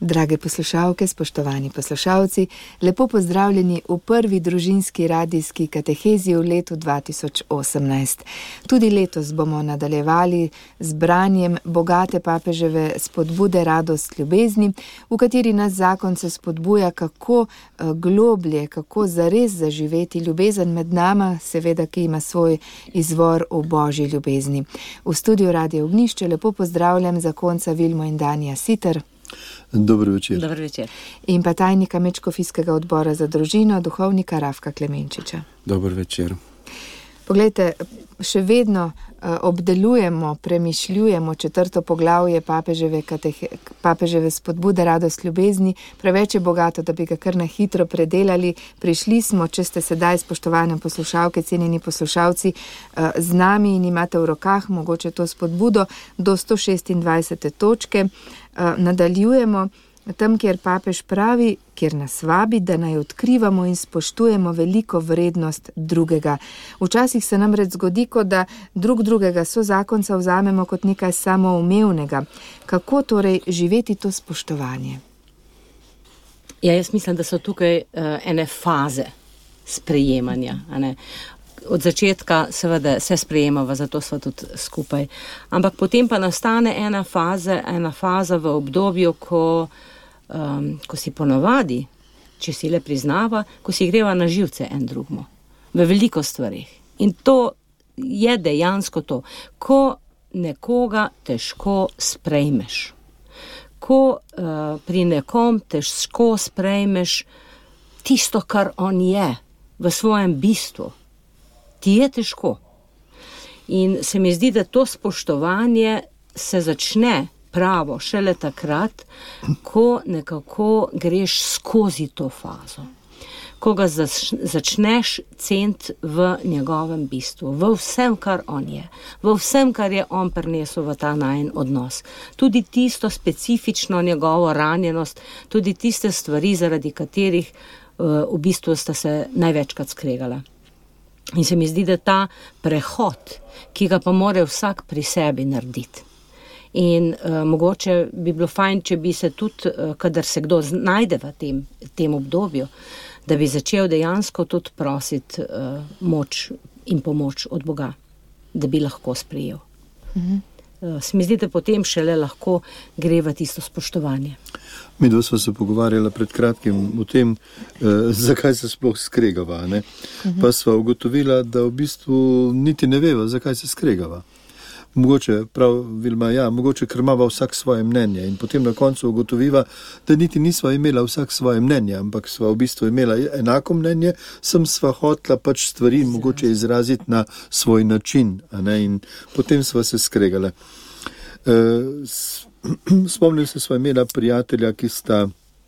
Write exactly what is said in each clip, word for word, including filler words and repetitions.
Drage poslušalke, spoštovani poslušalci, lepo pozdravljeni v prvi družinski radijski katehezi v letu dva tisoč osemnajst. Tudi letos bomo nadaljevali z branjem bogate papeževe spodbude Radost ljubezni, v kateri nas zakonce spodbuja, kako globlje, kako zares zaživeti ljubezen med nama, seveda, ki ima svoj izvor v Božji ljubezni. V studiu Radia Ognjišče lepo pozdravljam zakonca Vilmo in Danija Siter. Dobro večer. Dobro večer. In pa tajnika Mečkofijskega odbora za družino, duhovnika Rafka Klemenčiča. Dobro večer. Poglejte, še vedno obdelujemo, premišljujemo četrto poglavje papeževe, katehe, papeževe spodbude Radost ljubezni. Preveč je bogato, da bi ga kar na hitro predelali. Prišli smo, če ste sedaj, spoštovane poslušalke, cenjeni poslušalci, z nami in imate v rokah mogoče to spodbudo do sto šestindvajsete točke. Nadaljujemo tam, kjer papež pravi, kjer nas vabi, da naj odkrivamo in spoštujemo veliko vrednost drugega. Včasih se nam reč zgodi, kot da drug drugega sozakonca vzamemo kot nekaj samoumevnega. Kako torej živeti to spoštovanje? Ja, jaz mislim, da so tukaj uh, ene faze sprejemanja, a ne? Od začetka seveda se sprejemava, zato sva tudi skupaj. Ampak potem pa nastane ena faza, ena faza v obdobju, ko, um, ko si ponavadi, če si le priznava, ko si greva na živce en drugmu. V veliko stvarih. In to je dejansko to. Ko nekoga težko sprejmeš. Ko uh, pri nekom težko sprejmeš tisto, kar on je v svojem bistvu. Ti je težko. In se mi zdi, da to spoštovanje se začne pravo šele takrat, ko nekako greš skozi to fazo. Ko ga začneš ceniti v njegovem bistvu, v vsem, kar on je, v vsem, kar je on prinesel v ta najin odnos. Tudi tisto specifično njegovo ranjenost, tudi tiste stvari, zaradi katerih uh, v bistvu sta se največkrat skregala. In se mi zdi, da ta prehod, ki ga pa mora vsak pri sebi narediti. In uh, mogoče bi bilo fajn, če bi se tudi, uh, kadar se kdo znajde v tem, tem obdobju, da bi začel dejansko tudi prositi uh, moč in pomoč od Boga, da bi lahko sprejel. Mhm. Uh, se mi zdi, da potem šele lahko gre v tisto spoštovanje. Mi dva sva se pogovarjala pred kratkim o tem, eh, zakaj se sploh skregava, ne? Uh-huh. Pa sva ugotovila, da v bistvu niti ne veva, zakaj se skregava. Mogoče, prav Vilma, ja, mogoče ker imava vsak svoje mnenje in potem na koncu ugotoviva, da niti nisva imela vsak svoje mnenje, ampak sva v bistvu imela enako mnenje, sem sva hotla pač stvari mogoče izraziti na svoj način, a ne? In potem sva se skregala. Eh, Spomnim se, sva imela prijatelja, ki sta,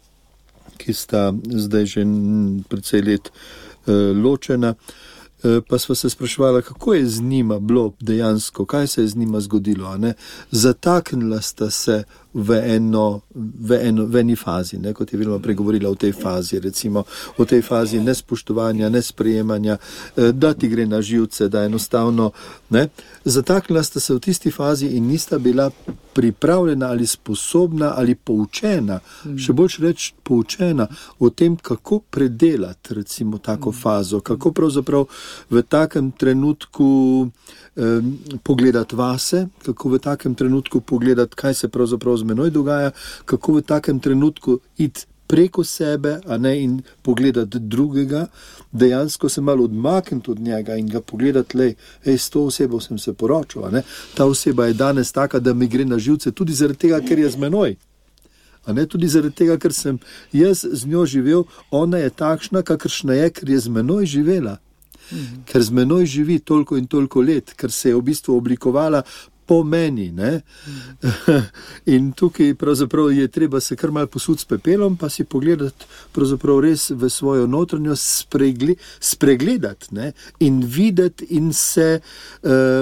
ki sta zdaj že precej let uh, ločena, uh, pa sva se spraševala, kako je z njima bilo dejansko, kaj se je z njima zgodilo. A ne? Zataknila sta se v, eno, v, eno, v eni fazi, ne? Kot je Vilma pregovorila o tej fazi, recimo o tej fazi nespoštovanja, nesprejemanja, uh, da ti gre na živce, da enostavno, ne? Zataknila sta se v tisti fazi in nista bila pripravljena ali sposobna ali poučena, mm. še bolj reč poučena o tem, kako predelati recimo tako mm. fazo, kako pravzaprav v takem trenutku eh, pogledati vase, kako v takem trenutku pogledati, kaj se pravzaprav z menoj dogaja, kako v takem trenutku iti preko sebe, a ne, in pogledati drugega, dejansko se malo odmakniti od njega in ga pogledati, lej, ej, s to osebo sem se poročil, a ne, ta oseba je danes taka, da mi gre na živce, tudi zaradi tega, ker je z menoj. A ne, tudi zaradi tega, ker sem jaz z njo živel, ona je takšna, kakršna je, ker je z menoj živela. Mhm. Ker z menoj živi toliko in toliko let, ker se je v bistvu oblikovala po meni, ne? Mm. In tukaj pravzaprav je treba se kar malo posuti s pepelom, pa si pogledati pravzaprav res v svojo notranjo spregli, spregledati, ne? In videti in se uh,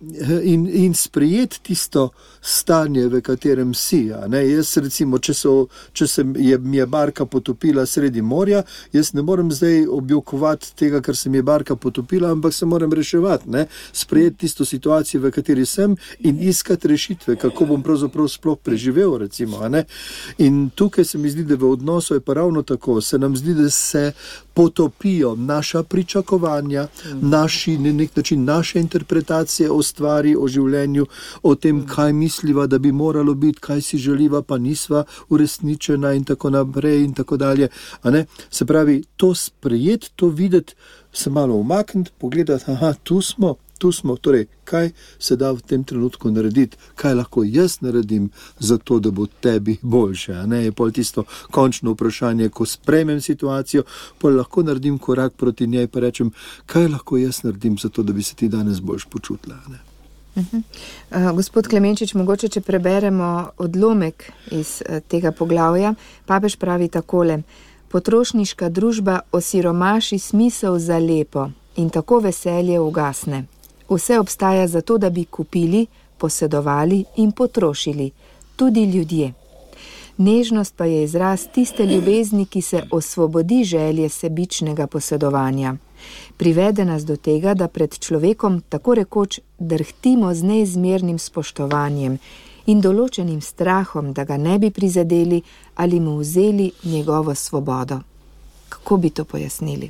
in, in sprejeti tisto stanje, v katerem si. A ne? Jaz recimo, če, so, če se je, mi je barka potopila sredi morja, jaz ne morem zdaj objokovati tega, ker se mi je barka potopila, ampak se moram reševati, ne? Sprejeti tisto situacijo, v kateri sem in iskati rešitve, kako bom pravzaprav sploh preživel, recimo. A ne? In tukaj se mi zdi, da v odnosu je pa ravno tako, se nam zdi, da se potopijo naša pričakovanja, naši, na nek način naše interpretacije o stvari, o življenju, o tem, kaj misliva, da bi moralo biti, kaj si želiva, pa nisva uresničena in tako naprej in tako dalje. A ne? Se pravi, to sprejeti, to videti, se malo umakniti, pogledati, aha, tu smo, tu smo, torej, kaj se da v tem trenutku narediti, kaj lahko jaz naredim za to, da bo tebi boljše, a ne, je pol tisto končno vprašanje, ko sprejmem situacijo, pol lahko naredim korak proti njej, pa rečem, kaj lahko jaz naredim za to, da bi se ti danes boljš počutila, a ne. Uh-huh. Uh, gospod Klemenčič, mogoče, če preberemo odlomek iz uh, tega poglavja, papež pravi takole: potrošniška družba osiromaši smisel za lepo in tako veselje ugasne. Vse obstaja zato, da bi kupili, posedovali in potrošili, tudi ljudje. Nežnost pa je izraz tiste ljubezni, ki se osvobodi želje sebičnega posedovanja. Privede nas do tega, da pred človekom tako rekoč drhtimo z neizmernim spoštovanjem in določenim strahom, da ga ne bi prizadeli ali mu vzeli njegovo svobodo. Kako bi to pojasnili?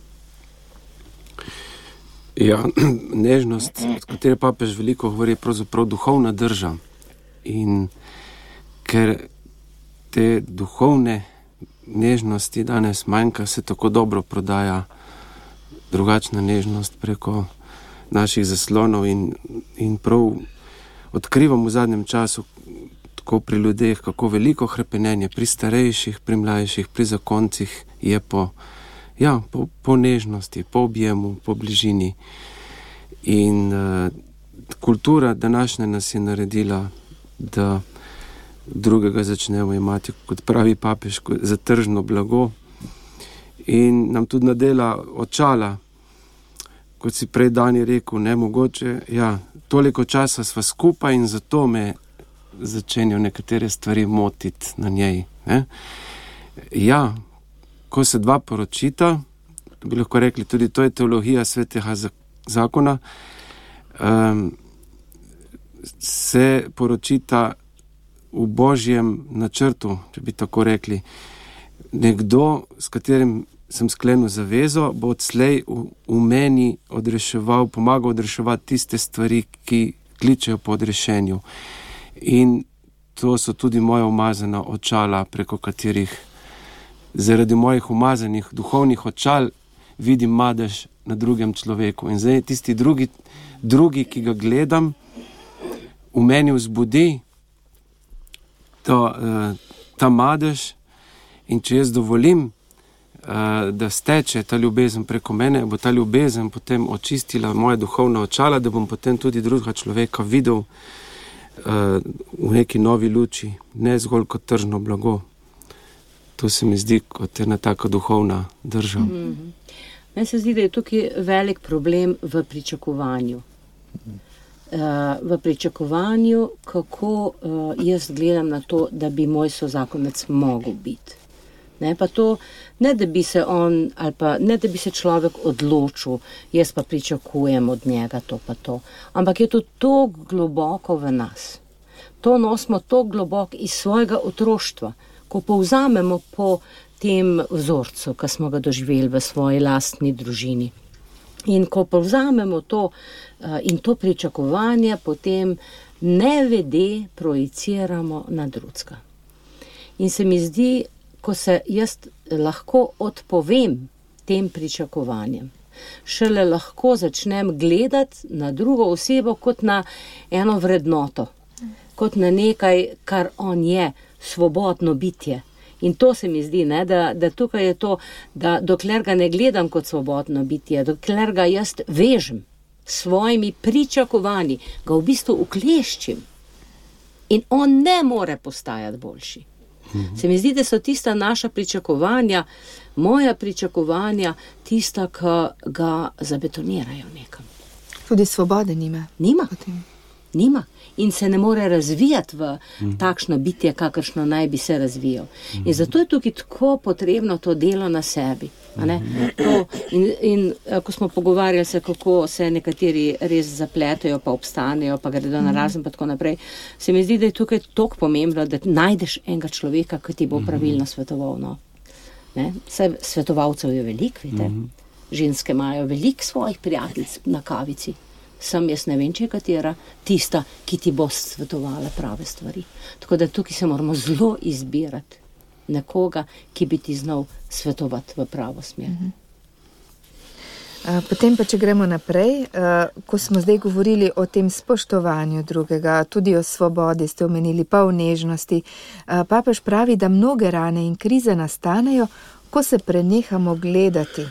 Ja, nežnost, od katere papež veliko govori, je pravzaprav duhovna drža. In ker te duhovne nežnosti danes manjka, se tako dobro prodaja drugačna nežnost preko naših zaslonov in, in prav odkrivam v zadnjem času tako pri ljudeh, kako veliko hrepenenje pri starejših, pri mlajših, pri zakoncih je po Ja, po, po nežnosti, po objemu, po bližini. In uh, kultura današnja nas je naredila, da drugega začnemo imati, kot pravi papež, za tržno blago. In nam tudi nadela očala, kot si prej Dani rekel, nemogoče, ja, toliko časa sva skupaj in zato me začenjajo nekatere stvari motiti na njej. Ne? Ja, ko se dva poročita, bi lahko rekli, tudi to je teologija svetega zakona, um, se poročita v Božjem načrtu, če bi tako rekli. Nekdo, s katerim sem sklenil zavezo, bo odslej v, v meni odreševal, pomagal odreševati tiste stvari, ki kličejo po odrešenju. In to so tudi moja umazana očala, preko katerih zaradi mojih umazanih duhovnih očal vidim madež na drugem človeku. In zdaj tisti drugi, drugi, ki ga gledam, v meni vzbudi to, ta madež, in če jaz dovolim, da steče ta ljubezen preko mene, bo ta ljubezen potem očistila moje duhovna očala, da bom potem tudi drugega človeka videl v neki novi luči, ne zgolj kot tržno blago. To se mi zdi kot ena taka duhovna drža. Mm-hmm. Meni se zdi, da je tukaj velik problem v pričakovanju. Uh, v pričakovanju, kako uh, jaz gledam na to, da bi moj sozakonec mogel biti. Ne, pa to, ne da bi se on, ali pa ne da bi se človek odločil, jaz pa pričakujem od njega to pa to. Ampak je to tako globoko v nas. To nosimo tako globoko iz svojega otroštva. Ko povzamemo po tem vzorcu, ki smo ga doživeli v svoji lastni družini. In ko povzamemo to uh, in to pričakovanje, potem nevede projiciramo na drugega. In se mi zdi, ko se jaz lahko odpovem tem pričakovanjem, šele lahko začnem gledati na drugo osebo kot na eno vrednoto, kot na nekaj, kar on je, svobodno bitje. In to se mi zdi, ne, da, da tukaj je to, da dokler ga ne gledam kot svobodno bitje, dokler ga jaz vežem s svojimi pričakovanji, ga v bistvu ukleščim in on ne more postajati boljši. Mhm. Se mi zdi, da so tista naša pričakovanja, moja pričakovanja, tista, ki ga zabetonirajo nekam. Tudi svobode nima. Nima. Nima. In se ne more razvijati v takšno bitje, kakršno naj bi se razvijal. In zato je tukaj tako potrebno to delo na sebi. A ne? To, in, in ko smo pogovarjali se, kako se nekateri res zapletajo, pa obstanejo, pa gredo na razen, pa tako naprej, se mi zdi, da je tukaj toliko pomembno, da najdeš enega človeka, ki ti bo pravilno svetoval. No? Ne? Saj svetovalcev je veliko, vidite. Ženske imajo veliko svojih prijateljic na kavici. Sem jaz ne vem, če je katera tista, ki ti bo svetovala prave stvari. Tako da tukaj se moramo zelo izbirati nekoga, ki bi ti znal svetovati v pravo smer. Uh-huh. Potem pa, če gremo naprej, ko smo zdaj govorili o tem spoštovanju drugega, tudi o svobodi, ste omenili, pa o nežnosti, papež pravi, da mnoge rane in krize nastanejo, ko se prenehamo gledati.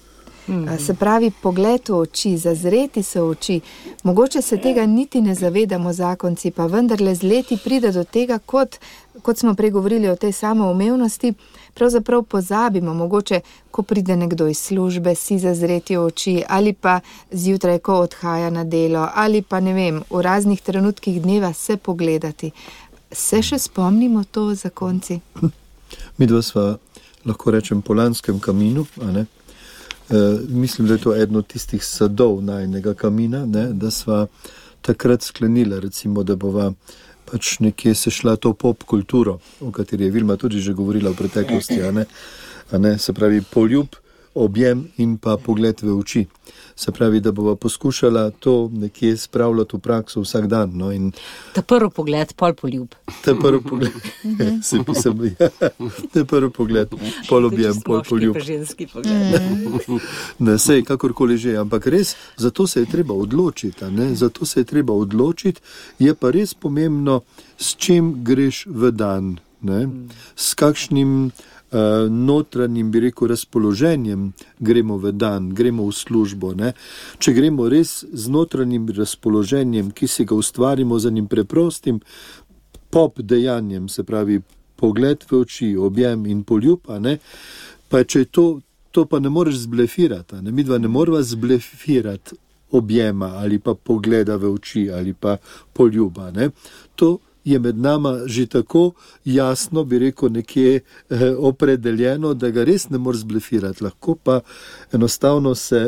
Se pravi, pogled v oči, zazreti se v oči. Mogoče se tega niti ne zavedamo zakonci, pa vendarle z leti pride do tega, kot, kot smo pregovorili o tej samoumevnosti, pravzaprav pozabimo, mogoče, ko pride nekdo iz službe, si zazreti v oči, ali pa zjutraj, ko odhaja na delo, ali pa ne vem, v raznih trenutkih dneva se pogledati. Se še spomnimo to, zakonci? Mi dva sva, lahko rečem, po lanskem kaminu, a ne? Uh, mislim, da je to eno od tistih sadov najnega kamina, ne, da sva takrat sklenila, recimo, da bova pač nekje se šla to pop kulturo, o kateri je Vilma tudi že govorila v preteklosti, a ne, a ne, se pravi poljub, objem in pa pogled v oči. Se pravi, da bova poskušala to nekje spravljati v prakso vsak dan. No, in ta prvi pogled, pol poljub. Ta prvi pogled, se pisam, ja, ta prvi pogled, pol objem, pol poljub. Tudi ženski pogled. Ne, sej, kakorkoli že, ampak res, zato se je treba odločiti, a ne, zato se je treba odločiti, je pa res pomembno, s čim greš v dan, ne, s kakšnim Uh, notranjim, bi rekel, razpoloženjem gremo v dan, gremo v službo. Ne? Če gremo res z notranjim razpoloženjem, ki si ga ustvarimo za njim preprostim pop dejanjem, se pravi pogled v oči, objem in poljub, a ne? Pa če to, to pa ne moreš zblefirati, a ne? Midva ne morava zblefirati objema ali pa pogleda v oči ali pa poljuba. Ne? To je med nama že tako jasno, bi rekel, nekje eh, opredeljeno, da ga res ne moreš zblefirati. Lahko pa enostavno se,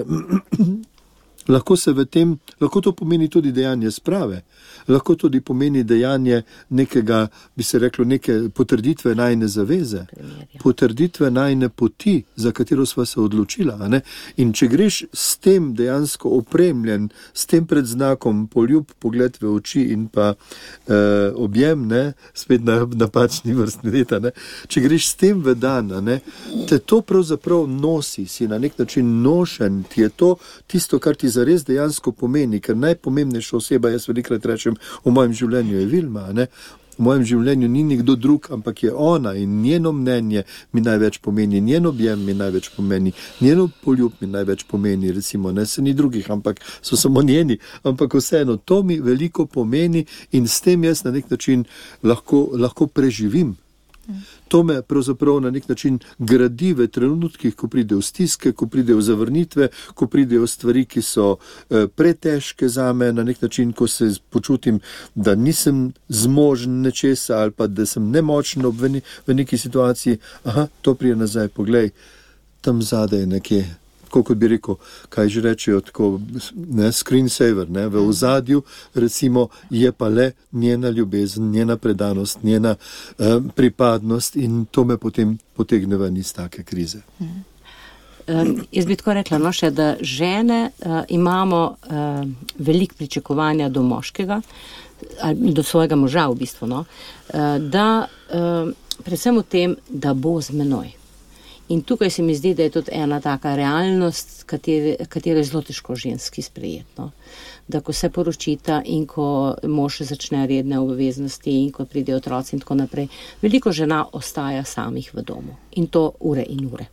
lahko se v tem, lahko to pomeni tudi dejanje sprave, lahko tudi pomeni dejanje nekega, bi se reklo, neke potrditve najne zaveze, potrditve najne poti, za katero sva se odločila. A ne? In če greš s tem dejansko opremljen, s tem predznakom poljub, pogled v oči in pa eh, objem, ne? Spet na napačni vrstni red, ne? Če greš s tem v dan, ne? Te to pravzaprav nosi, si na nek način nošen, ti je to tisto, kar ti zares dejansko pomeni, ker najpomembnejša oseba, jaz velikrat rečem, v mojem življenju je Vilma, ne? V mojem življenju ni nikdo drug, ampak je ona in njeno mnenje mi največ pomeni, njen objem mi največ pomeni, njeno poljub mi največ pomeni, recimo, ne se ni drugih, ampak so samo njeni, ampak vseeno, to mi veliko pomeni in s tem jaz na nek način lahko, lahko preživim. To me pravzaprav na nek način gradi v trenutkih, ko pridejo stiske, ko pridejo zavrnitve, ko pridejo stvari, ki so eh, pretežke zame, na nek način, ko se počutim, da nisem zmožen nečesa ali pa da sem nemočen v, ne, v neki situaciji. Aha, to prije nazaj, poglej, tam zadaj nekje, kot bi rekel, kaj že rečejo, tako, ne, screensaver, ne, v ozadju, recimo, je pa le njena ljubezen, njena predanost, njena eh, pripadnost in to me potem potegne ven iz take krize. Um, jaz bi tako rekla, no, še, da žene uh, imamo uh, veliko pričakovanja do moškega, ali do svojega moža v bistvu, no, uh, da uh, predvsem v tem, da bo z menoj. In tukaj se mi zdi, da je tudi ena taka realnost, katero je zelo težko ženski sprejeti. No? Da ko se poročita in ko mož začne redne obveznosti in ko pridejo otroci in tako naprej, veliko žena ostaja samih v domu. In to ure in ure.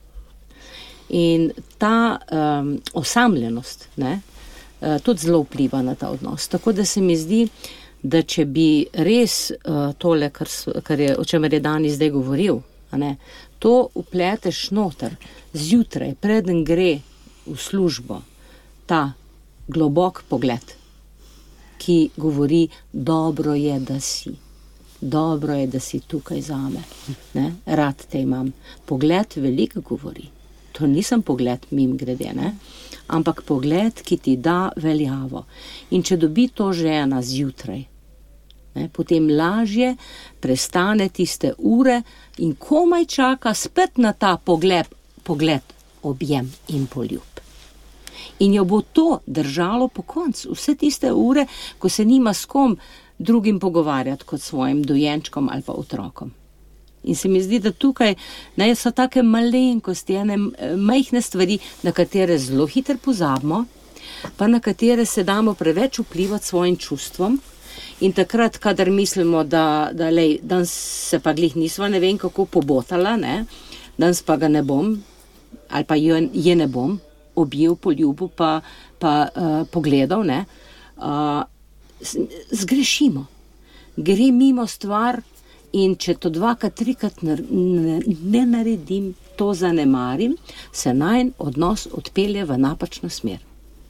In ta um, osamljenost, ne, uh, tudi zelo vpliva na ta odnos. Tako da se mi zdi, da če bi res uh, tole, kar, kar je, o čemer je Dani zdaj govoril, a ne, to upleteš noter zjutraj, preden gre v službo ta globok pogled, ki govori, dobro je, da si. Dobro je, da si tukaj zame. Ne? Rad te imam. Pogled veliko govori. To nisem pogled mim grede, ne? Ampak pogled, ki ti da veljavo. In če dobi to žena zjutraj, ne, potem lažje prestane tiste ure in komaj čaka spet na ta pogled, pogled, objem in poljub. In jo bo to držalo po koncu. Vse tiste ure, ko se nima s kom drugim pogovarjati kot svojim dojenčkom ali pa otrokom. In se mi zdi, da tukaj ne, so take malenkosti, ene majhne stvari, na katere zelo hitro pozabimo, pa na katere se damo preveč vplivati svojim čustvom. In takrat, kadar mislimo, da, da lej, danes se pa glih nisva ne vem kako pobotala, ne, danes pa ga ne bom, ali pa je, je ne bom, objel, poljubil, pa, pa uh, pogledal, ne, uh, zgrešimo. Gre mimo stvar in če to dvakrat, trikrat ne, ne, ne naredim, to zanemarim, se najn odnos odpelje v napačno smer.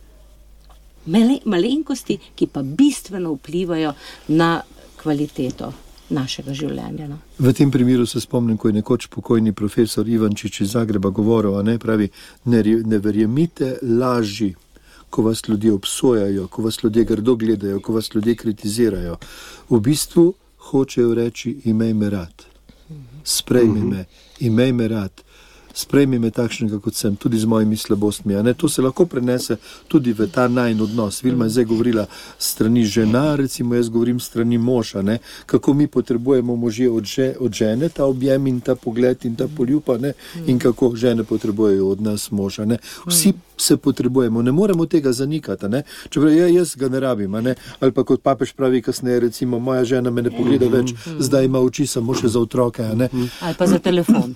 Male, malenkosti, ki pa bistveno vplivajo na kvaliteto našega življenja. No. V tem primeru se spomnim, ko je nekoč pokojni profesor Ivančič iz Zagreba govoril, a ne pravi, ne, ne verjemite laži, ko vas ljudje obsojajo, ko vas ljudje grdo gledajo, ko vas ljudje kritizirajo. V bistvu hočejo reči, imej me rad, sprejmi me, imej me rad. Sprejmi me takšnega, kot sem, tudi z mojimi slabostmi. A ne? To se lahko prenese tudi v ta najin odnos. Vilma je zdaj govorila strani žena, recimo jaz govorim strani moža, ne? Kako mi potrebujemo možje od, že, od žene, ta objem in ta pogled in ta poljuba, ne? In kako žene potrebujejo od nas moža. Ne? Vsi se potrebujemo, ne moremo tega zanikati. Ne? Čeprav ja, jaz ga ne rabim, a ne? Ali pa kot papež pravi kasneje, recimo moja žena me ne pogleda več, zdaj ima oči samo še za otroke. A ne? Ali pa za telefon.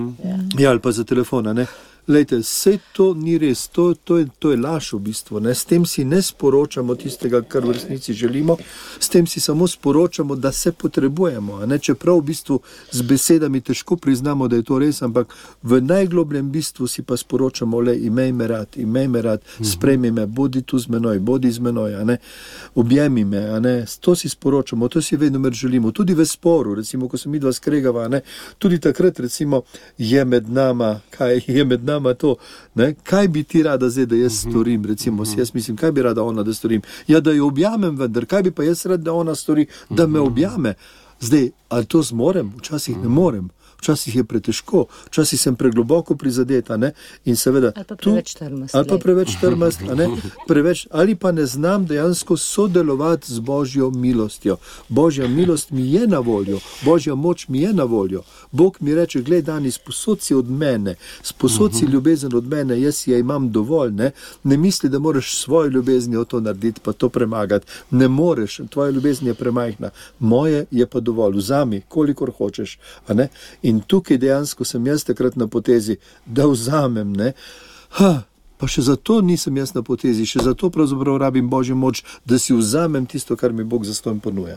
Ja, ali pa za telefona, ne. Lejte, vse to ni res, to, to, je, to je laž v bistvu, ne. S tem si ne sporočamo tistega, kar v resnici želimo, s tem si samo sporočamo, da se potrebujemo, a ne. Čeprav v bistvu z besedami težko priznamo, da je to res, ampak v najglobljem bistvu si pa sporočamo, le, imej me rad, imej me rad, sprejmi me, bodi tu z menoj, bodi z menoj, a ne, objemi me, a ne, to si sporočamo, to si vedno mer želimo, tudi v sporu, recimo, ko se mi dva skregava, a ne, tudi takrat, recimo, je med nama, kaj je med nama, to, ne? Kaj bi ti rada zdaj, da jaz storim, recimo, si jaz mislim, kaj bi rada ona, da storim? Ja, da jo objamem vendar, kaj bi pa jaz rad, da ona stori, da me objame? Zdaj, ali to zmorem? Včasih ne morem. Včasih je pretežko, včasih sem pregloboko prizadeta, ne, in seveda... Ali pa preveč trmast. Ali pa preveč trmast, a ne, preveč, ali pa ne znam dejansko sodelovati z Božjo milostjo. Božja milost mi je na voljo, Božja moč mi je na voljo. Bog mi reče, glej, Dani, sposod si od mene, sposod si ljubezen od mene, jaz je imam dovolj, ne, ne misli, da moraš svojo ljubeznjo to narediti, pa to premagati. Ne moreš, tvoja ljubezen je premajhna, moje je pa dovolj, vzami, kolikor hočeš, a ne. In tukaj dejansko sem jaz takrat na potezi, da vzamem, ne. Ha, pa še zato nisem jaz na potezi, še zato pravzaprav rabim Božjo moč, da si vzamem tisto, kar mi Bog zastonj ponuja.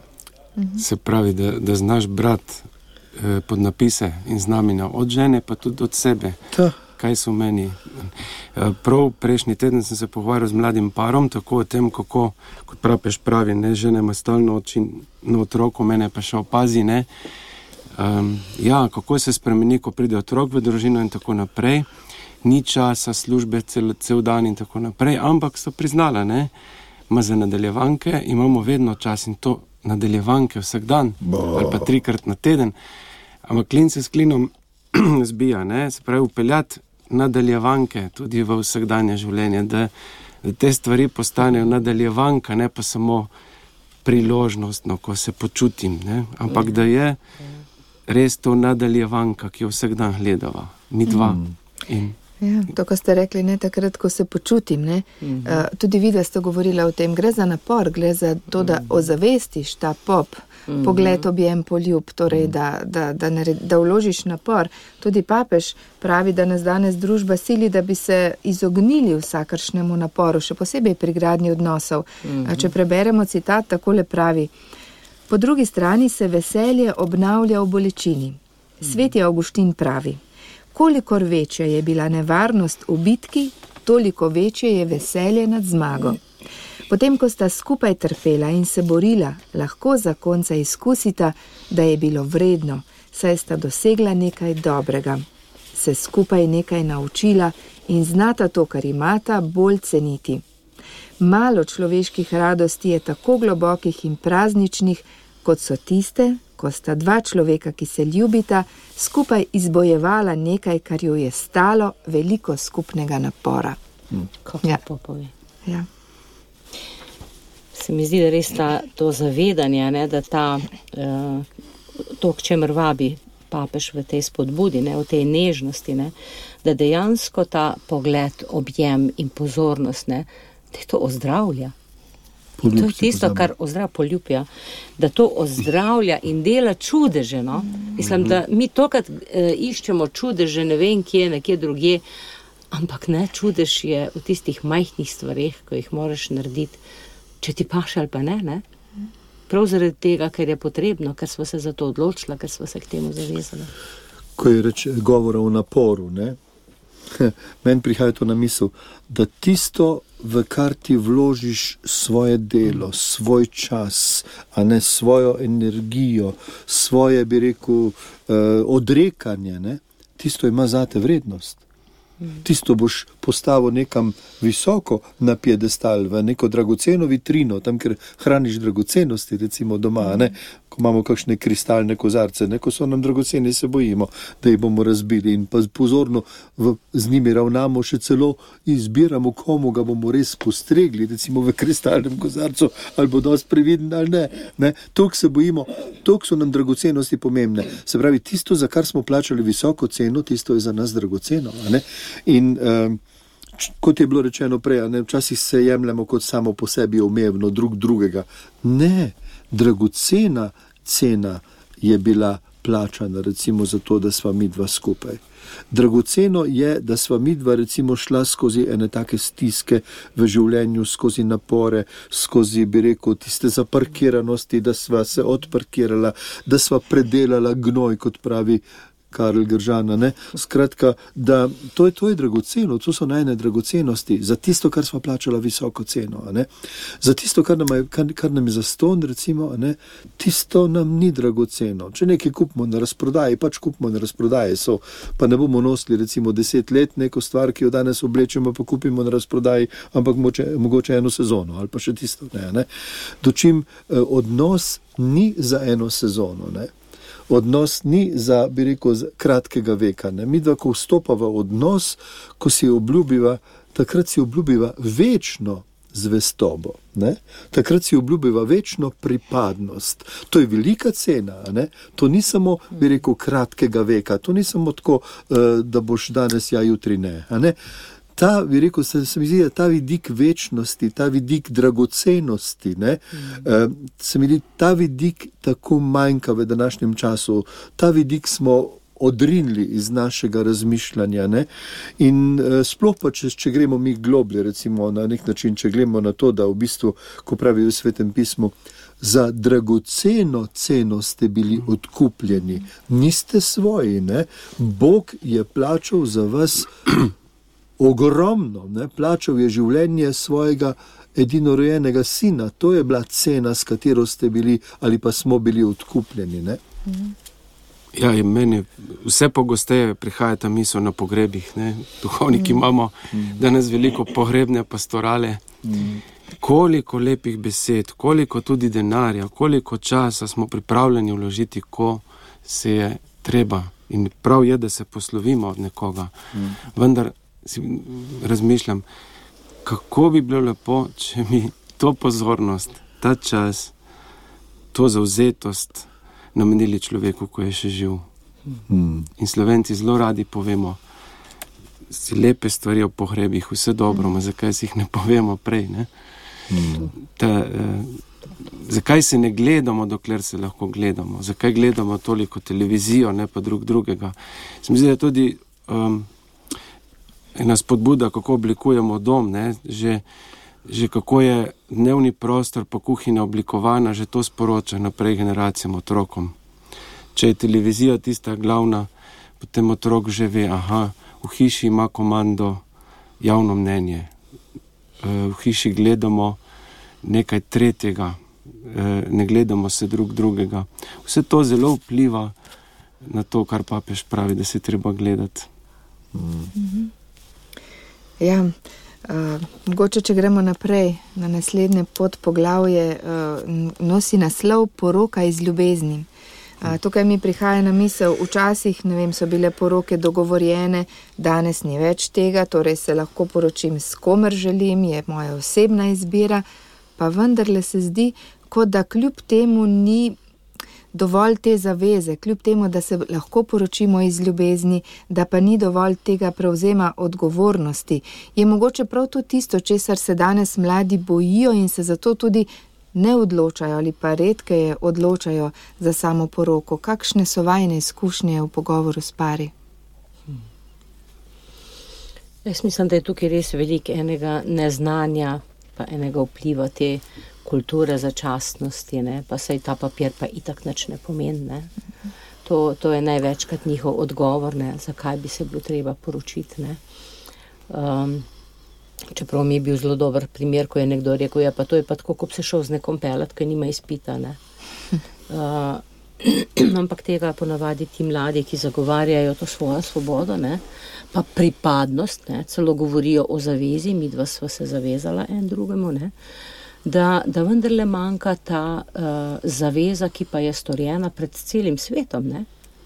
Se pravi, da, da znaš brati eh, pod napise in znamenja od žene, pa tudi od sebe. Ta. Kaj so meni. Prav prejšnji teden sem se pogovarjal z mladim parom, tako o tem, kako, kot papež pravi, ne, žena ima stalno oči na otroku, mene pa še opazi, ne. Um, ja, kako se spremeni, ko pride otrok v družino in tako naprej, ni časa, službe cel, cel dan in tako naprej, ampak so priznala, ne, ma za nadaljevanke imamo vedno čas in to nadaljevanke vsak dan, Bo. ali pa trikrat na teden, ampak klin se s klinom zbija, ne, se pravi upeljati nadaljevanke tudi v vsakdanje življenje, da, da te stvari postanejo nadaljevanka, ne pa samo priložnostno, ko se počutim, ne, ampak da je res to nadaljevanka, ki jo vsak dan gledava, mi dva. Mm. In... Ja, to, ko ste rekli, ne, takrat, ko se počutim, ne, mm-hmm. uh, tudi vidva ste govorila o tem, gre za napor, gre za to, da mm-hmm. ozavestiš ta pop, mm-hmm. pogled, objem, poljub, torej, mm-hmm. da, da, da, nared, da vložiš napor. Tudi papež pravi, da nas danes družba sili, da bi se izognili vsakršnemu naporu, še posebej pri gradnji odnosov. Mm-hmm. Če preberemo citat, takole pravi: po drugi strani se veselje obnavlja v bolečini. Sveti Avguštin pravi: kolikor večja je bila nevarnost v bitki, toliko večje je veselje nad zmago. Potem, ko sta skupaj trpela in se borila, lahko zakonca izkusita, da je bilo vredno, saj sta dosegla nekaj dobrega, se skupaj nekaj naučila in znata to, kar imata, bolj ceniti. Malo človeških radosti je tako globokih in prazničnih, kot so tiste, ko sta dva človeka, ki se ljubita, skupaj izbojevala nekaj, kar ju je stalo veliko skupnega napora. Kako ja. Popove. Ja. Se mi zdi, da res ta, to zavedanje, ne, da ta, uh, to, k čemer vabi papež v tej spodbudi, ne, v tej nežnosti, ne, da dejansko ta pogled, objem in pozornost, ne, da to ozdravlja. Poljub to je tisto, kar ozdravlja, poljubja, da to ozdravlja in dela čudeže. No? Mislim, da mi tokrat e, iščemo čudeže, ne vem kje, nekje drugje, ampak ne, čudež je v tistih majhnih stvareh, ko jih moraš narediti, če ti paše ali pa ne, ne? Prav zaradi tega, ker je potrebno, ker smo se za to odločila, ker smo se k temu zavezali. Ko je reč govora o naporu, ne? Meni prihaja to na misel, da tisto, v kar ti vložiš svoje delo, svoj čas, a ne svojo energijo, svoje, bi rekel, eh, odrekanje, ne? Tisto ima zate vrednost. Tisto boš postavil nekam visoko na piedestal, v neko dragoceno vitrino, tam, ker hraniš dragocenosti, recimo doma, ne? Ko imamo kakšne kristalne kozarce, ne? Ko so nam dragoceni, se bojimo, da jih bomo razbili in pa pozorno v, z njimi ravnamo, še celo izbiramo, komu ga bomo res postregli, recimo v kristalnem kozarcu, ali bo dosti previden ali ne. ne? Tok se bojimo, tok so nam dragocenosti pomembne. Se pravi, tisto, za kar smo plačali visoko ceno, tisto je za nas dragoceno, a ne? In um, kot je bilo rečeno prej, ne, včasih se jemljemo kot samo po sebi omejevno drug drugega. Ne, dragocena cena je bila plačana, recimo za to, da sva midva skupaj. Dragoceno je, da sva midva recimo šla skozi ene take stiske v življenju, skozi napore, skozi, bi rekel, tiste zaparkiranosti, da sva se odparkirala, da sva predelala gnoj, kot pravi Karl Gržana, ne? Skratka, da to je, to je dragoceno, to so najne dragocenosti, za tisto, kar smo plačala visoko ceno, ne? Za tisto, kar nam je, kar, kar nam je zastonj, recimo, ne? Tisto nam ni dragoceno. Če nekaj kupimo na razprodaji, pač kupimo na razprodaji, so, pa ne bomo nosili recimo deset let neko stvar, ki jo danes oblečemo, pa kupimo na razprodaji, ampak moče, mogoče eno sezono, ali pa še tisto, ne, ne? Dočim eh, odnos ni za eno sezono, ne? Odnos ni za, bi rekel, kratkega veka. Ne? Mi dva, ko vstopava v odnos, ko si obljubiva, takrat si obljubiva večno zvestobo. Ne? Takrat si obljubiva večno pripadnost. To je velika cena. Ne? To ni samo, bi rekel, kratkega veka. To ni samo tako, da boš danes, ja, jutri ne. A ne? Ta, bi rekel, se, se mi zdi, ta vidik večnosti, ta vidik dragocenosti, ne, mm. se mi zdi, ta vidik tako manjka v današnjem času, ta vidik smo odrinili iz našega razmišljanja, ne, in sploh pa, če, če gremo mi globlje, recimo na nek način, če gremo na to, da v bistvu, ko pravi v Svetem pismu, za dragoceno ceno ste bili odkupljeni, niste svoji, ne, Bog je plačal za vas ogromno, ne? Plačal je življenje svojega edinorojenega sina. To je bila cena, s katero ste bili ali pa smo bili odkupljeni. Ne? Mm. Ja, in meni vse pogosteje prihaja ta misel na pogrebih. Ne? Duhovniki mm. imamo mm. danes veliko pogrebne pastorale. Mm. Koliko lepih besed, koliko tudi denarja, koliko časa smo pripravljeni vložiti, ko se je treba. In prav je, da se poslovimo od nekoga. Mm. Vendar si razmišljam, kako bi bilo lepo, če mi to pozornost, ta čas, to zavzetost namenili človeku, ko je še živ. Mm. In Slovenci zelo radi povemo si lepe stvari o pogrebih, vse dobro, ma zakaj si jih ne povemo prej, ne? Mm. Ta, eh, zakaj se ne gledamo, dokler se lahko gledamo? Zakaj gledamo toliko televizijo, ne pa drug drugega? Se mi zdi, da tudi um, ena spodbuda, kako oblikujemo dom, ne? Že, že kako je dnevni prostor pa kuhinja oblikovana, že to sporoča naprej generacijam, otrokom. Če je televizija tista glavna, potem otrok že ve, aha, v hiši ima komando javno mnenje. v hiši gledamo nekaj tretjega, ne gledamo se drug drugega. Vse to zelo vpliva na to, kar papež pravi, da se treba gledati. Mm. Ja, uh, mogoče, če gremo naprej na naslednje podpoglavje, uh, nosi naslov Poroka iz ljubezni. Uh, tukaj mi prihaja na misel, včasih, ne vem, so bile poroke dogovorjene, danes ni več tega, torej se lahko poročim s komer želim, je moja osebna izbira, pa vendarle se zdi, kot da kljub temu ni dovolj te zaveze, kljub temu, da se lahko poročimo iz ljubezni, da pa ni dovolj tega prevzema odgovornosti. Je mogoče prav to tisto, česar se danes mladi bojijo in se zato tudi ne odločajo ali pa redkeje odločajo za samo poroko. Kakšne so vajne izkušnje v pogovoru s pari? Jaz mislim, da je tukaj res veliko enega neznanja, pa enega vpliva te kulture začasnosti, ne? Pa saj ta papir pa itak nič ne pomeni. Ne? To, to je največkrat njihov odgovor, ne? Zakaj bi se bilo treba poročiti. Ne? Um, čeprav mi je bil zelo dober primer, ko je nekdo rekel, ja, pa to je pa tako, ko bi se šel z nekom pelat, ker nima izpita. Ne? Uh, ampak tega ponavadi ti mladi, ki zagovarjajo to svojo svobodo, ne? Pa pripadnost, ne? Celo govorijo o zavezi, midva sva se zavezala en drugemu, ne? Da, da vendarle manjka ta uh, zaveza, ki pa je storjena pred celim svetom, ne?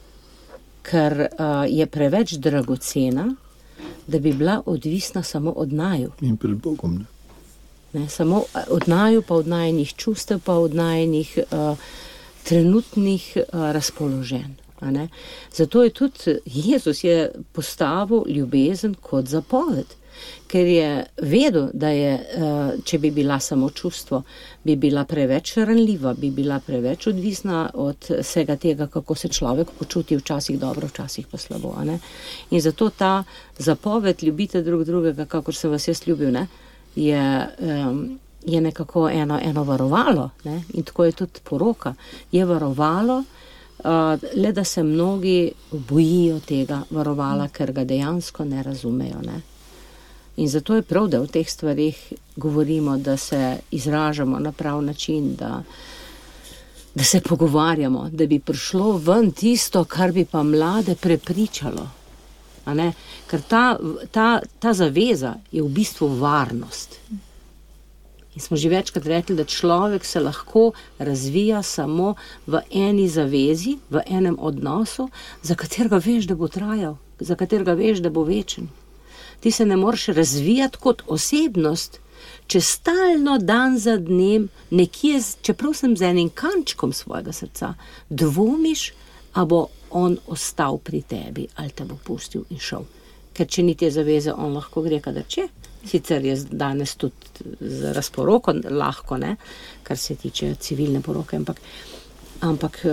Ker uh, je preveč dragocena, da bi bila odvisna samo od naju. In pred Bogom, ne? Ne, samo od naju, pa od najenih čustev, pa od najenih uh, trenutnih uh, razpoloženj. A ne? Zato je tudi Jezus je postavil ljubezen kot zapoved. Ker je vedel, da je, če bi bila samo čustvo, bi bila preveč ranljiva, bi bila preveč odvisna od vsega tega, kako se človek počuti, včasih dobro, včasih pa slabo. Ne? In zato ta zapoved ljubite drug drugega, kakor se vas jaz ljubil, ne? Je, je nekako eno, eno varovalo. Ne? In tako je tudi poroka. Je varovalo, le da se mnogi bojijo tega varovala, ker ga dejansko ne razumejo. Ne? In zato je prav, da v teh stvarih govorimo, da se izražamo na prav način, da, da se pogovarjamo, da bi prišlo ven tisto, kar bi pa mlade prepričalo. A ne? Ker ta, ta, ta zaveza je v bistvu varnost. In smo že večkrat rekli, da človek se lahko razvija samo v eni zavezi, v enem odnosu, za katerega veš, da bo trajal, za katerega veš, da bo večen. Ti se ne moreš razvijati kot osebnost, če stalno dan za dnem nekje, čeprav sem z enim kančkom svojega srca, dvomiš, a bo on ostal pri tebi ali te bo pustil in šel. Ker če ni te zaveze, on lahko gre kadar če. Sicer je danes tudi z razporoko lahko, ne, kar se tiče civilne poroke, ampak, ampak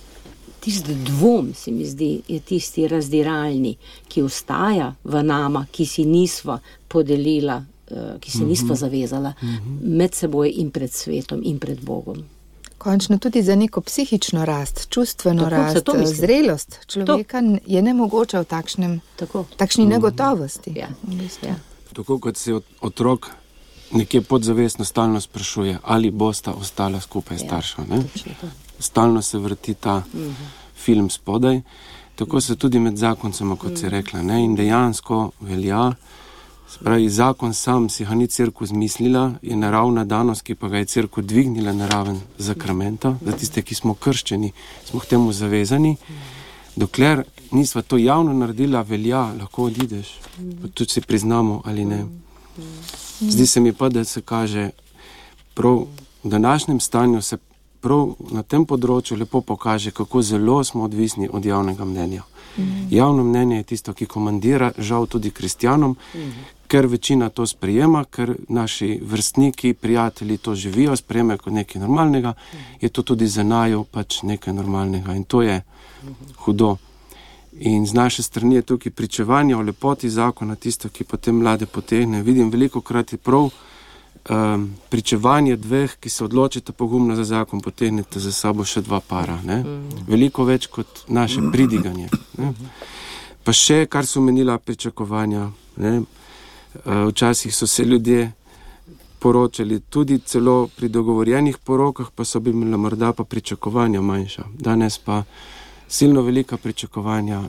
tisti dvom, se mi zdi, je tisti razdiralni, ki ostaja v nama, ki si nisva podelila, ki si nisva zavezala med seboj in pred svetom in pred Bogom. Končno tudi za neko psihično rast, čustveno Tako, rast, zrelost človeka to. Je nemogoče v takšnem, takšni mm. negotovosti. Ja. Ja. Tako kot se otrok nekje podzavestno stalno sprašuje, ali bosta ostala skupaj ja. starša. Ne? Stalno se vrti ta mm-hmm. film spodaj. Tako se tudi med zakoncema, kot mm. si rekla. Ne? In dejansko velja, spravi, zakon sam si ga ni cerkev zmislila, je naravna danost, ki pa ga je cerkev dvignila na raven zakramenta. Za tiste, ki smo krščeni, smo k temu zavezani. Dokler nisva to javno naredila, velja, lahko odideš. Pa tudi si priznamo ali ne. Zdi se mi pa, da se kaže prav v današnjem stanju se prav na tem področju lepo pokaže, kako zelo smo odvisni od javnega mnenja. Mm. Javno mnenje je tisto, ki komandira, žal tudi kristjanom, mm. ker večina to sprejema, ker naši vrstniki, prijatelji to živijo, sprejemajo kot nekaj normalnega, mm. je to tudi za naju pač nekaj normalnega in to je mm. hudo. In z naše strani je tukaj pričevanje o lepoti zakona, tisto, ki potem mlade potegne. Vidim, veliko krat je prav um, pričevanje dveh, ki se odločite pogumno za zakon, potegnete za sabo še dva para. Ne? Mm. Veliko več kot naše pridiganje. Ne? Pa še, kar so menila pričakovanja. Ne? Uh, včasih so se ljudje poročali. Tudi celo pri dogovorjenih porokah pa so bile morda pa pričakovanja manjša. Danes pa silno velika pričakovanja,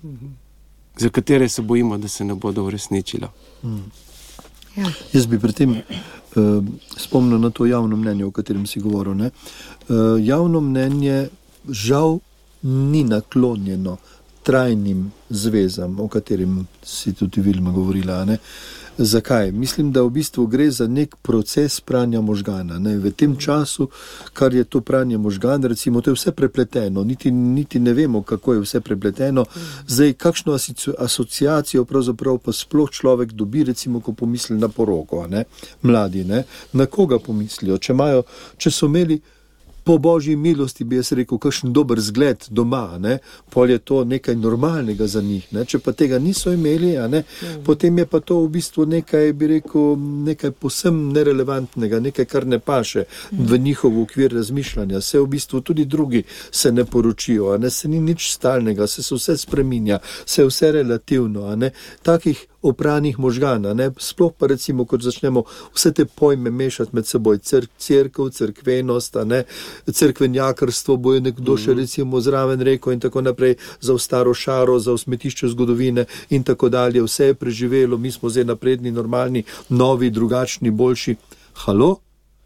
za katere se bojimo, da se ne bodo uresničila. Hmm. Ja. Jaz bi pri tem uh, spomnil na to javno mnenje, o katerem si govoril. Ne? Uh, javno mnenje žal ni naklonjeno trajnim zvezam, o katerim si tudi Vilma govorila. Ne? Zakaj? Mislim, da v bistvu gre za nek proces pranja možgana. Ne? V tem času, kar je to pranje možgana, recimo, to je vse prepleteno, niti, niti ne vemo, kako je vse prepleteno. Zdaj, kakšno asociacijo pravzaprav pa sploh človek dobi, recimo, ko pomisli na poroko, ne? Mladi, ne? Na koga pomislijo? Če, imajo, če so imeli po božji milosti, bi jaz rekel, kakšen dober zgled doma, ne? Pol je to nekaj normalnega za njih, ne? Če pa tega niso imeli, a ne? Mhm. Potem je pa to v bistvu nekaj, bi rekel, nekaj posem nerelevantnega, nekaj, kar ne paše mhm. v njihov okvir razmišljanja. Se v bistvu tudi drugi se ne poročijo, a ne? Se ni nič stalnega, se, se vse spreminja, se vse relativno, a ne? Takih opranih možgana, ne? Sploh pa recimo, kot začnemo vse te pojme mešati med seboj, Cr- cerkev, cerkvenost, a ne? Cerkvenjakarstvo bo je nekdo še recimo zraven rekel in tako naprej, za staro šaro, za smetišče zgodovine in tako dalje. Vse je preživelo, mi smo zdaj napredni, normalni, novi, drugačni, boljši. Halo?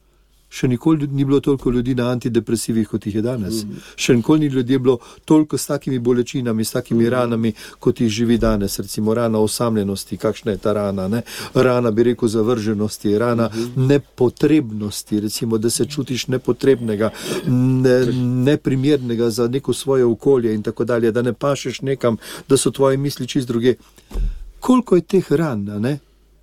Še nikoli ni bilo toliko ljudi na antidepresivih, kot jih je danes. Mm. Še nikoli ni ljudi bilo toliko s takimi bolečinami, s takimi mm. ranami, kot jih živi danes. Recimo rana osamljenosti, kakšna je ta rana, ne? Rana, bi rekel, zavrženosti, rana mm-hmm. nepotrebnosti, recimo, da se čutiš nepotrebnega, ne, neprimernega za neko svoje okolje in tako dalje, da ne pašeš nekam, da so tvoje misli čist druge. Koliko je teh ran, ne?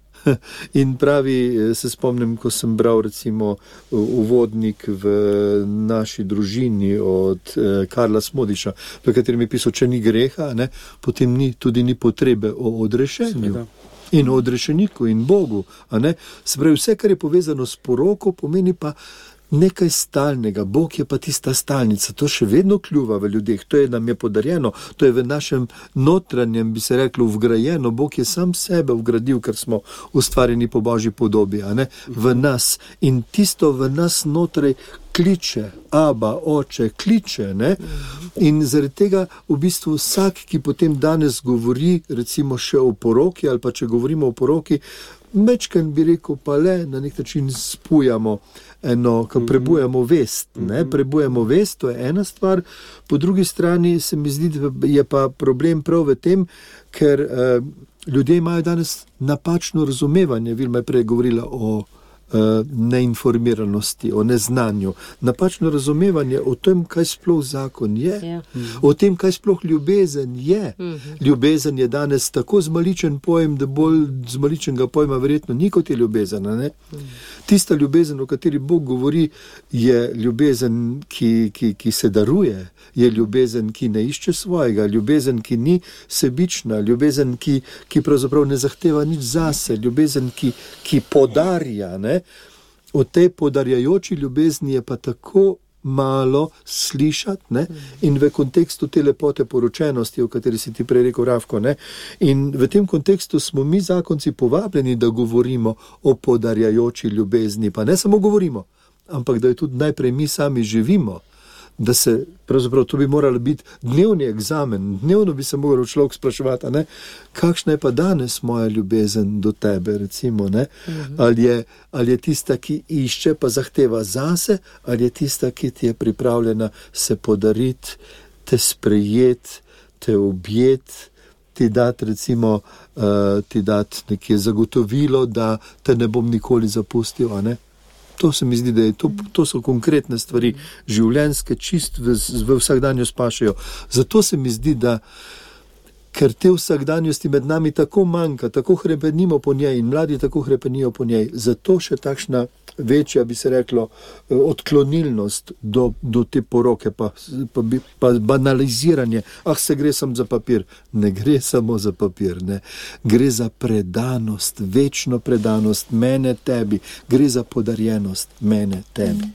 In pravi, se spomnim, ko sem bral recimo uvodnik v naši družini od eh, Karla Smodiša, v katerem je pisal, če ni greha, ne, potem ni, tudi ni potrebe o odrešenju. Sveda. In o odrešeniku in Bogu. A ne? Se pravi, vse, kar je povezano s poroko, pomeni pa nekaj stalnega. Bog je pa tista stalnica. To še vedno kljuva v ljudeh. To je nam je podarjeno. To je v našem notranjem, bi se reklo, vgrajeno. Bog je sam sebe vgradil, ker smo ustvarjeni po Božji podobi, a ne? V nas. In tisto v nas notrej kliče, Aba, oče, kliče, ne? In zaradi tega v bistvu vsak, ki potem danes govori recimo še o poroki, ali pa če govorimo o poroki, mečken bi rekel, pa le na nek način spujamo eno, ko prebujamo vest, ne? Prebujamo vest, to je ena stvar. Po drugi strani se mi zdi, da je pa problem prav v tem, ker eh, ljudje imajo danes napačno razumevanje. Vilma je prej govorila o neinformiranosti, o neznanju, napačno razumevanje o tem, kaj sploh zakon je, ja. O tem, kaj sploh ljubezen je. Mhm. Ljubezen je danes tako zmaličen pojem, da bolj zmaličenega pojma verjetno ni kot je ljubezen. Ne? Mhm. Tista ljubezen, o kateri Bog govori, je ljubezen, ki, ki, ki se daruje, je ljubezen, ki ne išče svojega, ljubezen, ki ni sebična, ljubezen, ki, ki pravzaprav ne zahteva nič zase, ljubezen, ki, ki podarja. Ne? O tej podarjajoči ljubezni je pa tako malo slišati, ne? In v kontekstu te lepote poročenosti, o kateri si ti prej rekel, Rafko, ne? In v tem kontekstu smo mi zakonci povabljeni, da govorimo o podarjajoči ljubezni, pa ne samo govorimo, ampak da jo tudi najprej mi sami živimo, da se, pravzaprav to bi moralo biti dnevni egzamen, dnevno bi se moral človek spraševati, ne? Kakšna je pa danes moja ljubezen do tebe, recimo, ne? Mhm. Ali je, ali je tista, ki išče, pa zahteva zase, ali je tista, ki ti je pripravljena se podariti, te sprejeti, te objeti, ti dati, recimo, uh, ti dati nekje zagotovilo, da te ne bom nikoli zapustil, a ne? To se mi zdi, da je to, to so konkretne stvari, življenjske, čist v, v vsakdanjo spašajo. Zato se mi zdi, da ker te vsakdanjosti med nami tako manjka, tako hrepenimo po njej in mladi tako hrepenijo po njej, zato še takšna večja, bi se reklo, odklonilnost do, do te poroke, pa, pa, pa banaliziranje. Ah, se gre samo za papir. Ne gre samo za papir, ne. Gre za predanost, večno predanost mene tebi. Gre za podarjenost mene tebi.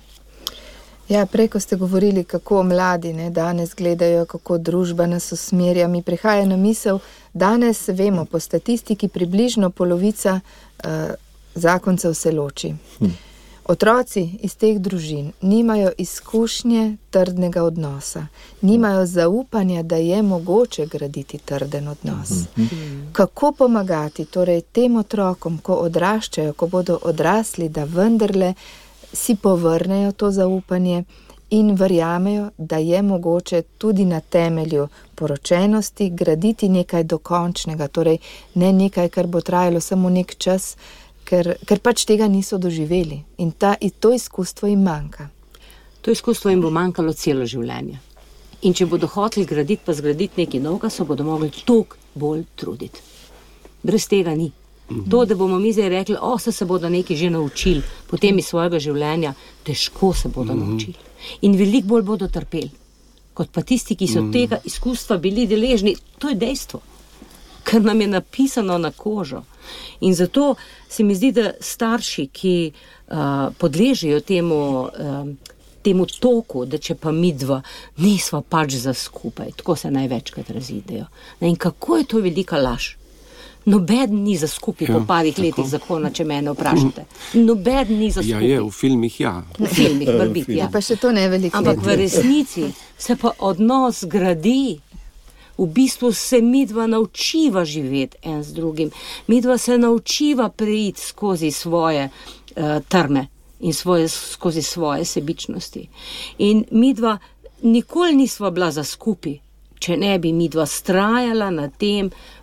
Ja, prej, ko ste govorili, kako mladi ne, danes gledajo, kako družba nas usmerja, mi prihaja na misel, danes vemo po statistiki približno polovica uh, zakon se vse loči. Hm. Otroci iz teh družin nimajo izkušnje trdnega odnosa, nimajo zaupanja, da je mogoče graditi trden odnos. Mm-hmm. Kako pomagati torej tem otrokom, ko odraščajo, ko bodo odrasli, da vendarle si povrnejo to zaupanje in verjamejo, da je mogoče tudi na temelju poročenosti graditi nekaj dokončnega, torej ne nekaj, kar bo trajalo samo nek čas, Ker, ker pač tega niso doživeli in ta, to izkustvo jim manjka. To izkustvo jim bo manjkalo celo življenje. In če bodo hoteli graditi, pa zgraditi nekaj novega, so bodo mogli toliko bolj truditi. Brez tega ni. Mm-hmm. To, da bomo mi zdaj rekli, o, se, se bodo nekaj že naučili, potem iz svojega življenja, težko se bodo mm-hmm. naučili. In veliko bolj bodo trpeli, kot pa tisti, ki so mm-hmm. tega izkustva bili deležni. To je dejstvo, ker nam je napisano na kožo. In zato se mi zdi, da starši, ki uh, podležejo temu, uh, temu toku, da če pa midva nisva pač za skupaj, tako se največkrat razidejo. In kako je to velika laž? Nobeden ni za skupaj ja, po parih tako. letih zakona, če mene vprašate. Nobeden ni za skupaj. Ja, je, v filmih ja. V filmih, brbit, ja. Pa še to ne veliko. Ampak v resnici se pa odnos gradi. V bistvu se midva naučiva živeti en z drugim. Midva se naučiva preiti skozi svoje uh, trme in svoje, skozi svoje sebičnosti. In midva nikoli nisva bila za skupaj, če ne bi midva strajala na tem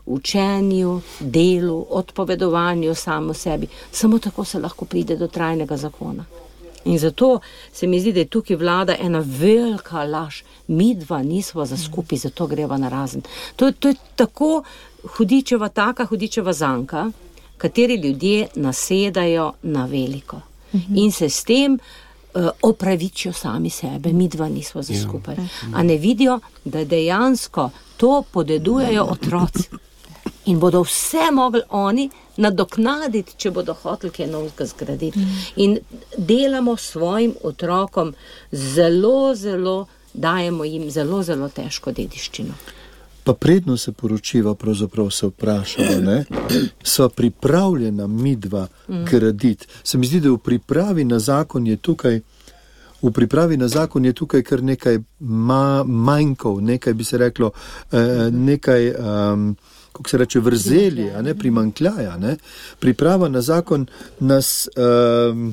učenju, delu, odpovedovanju samo sebi. Samo tako se lahko pride do trajnega zakona. In zato se mi zdi, da je tukaj vlada ena velika laž. Midva nisva za skupaj, zato greva na razen. To, to je tako hudičeva, taka hudičeva zanka, kateri ljudje nasedajo na veliko. Mm-hmm. In se s tem uh, opravičijo sami sebe. Midva nisva za skupaj. A ne vidijo, da dejansko to podedujejo otroci. In bodo vse mogli oni nadoknaditi, če bodo hoteli kaj novega zgraditi. Mm. In delamo svojim otrokom zelo, zelo, dajemo jim zelo, zelo težko dediščino. Pa predno se poročiva, pravzaprav se vprašava, ne? Sva pripravljena midva mm. graditi. Se mi zdi, da v pripravi na zakon je tukaj, v pripravi na zakon je tukaj kar nekaj ma, manjkov, nekaj bi se reklo, eh, nekaj... Um, kako se reče, vrzeli, a ne, primanjkljaja, ne. Priprava na zakon nas, um,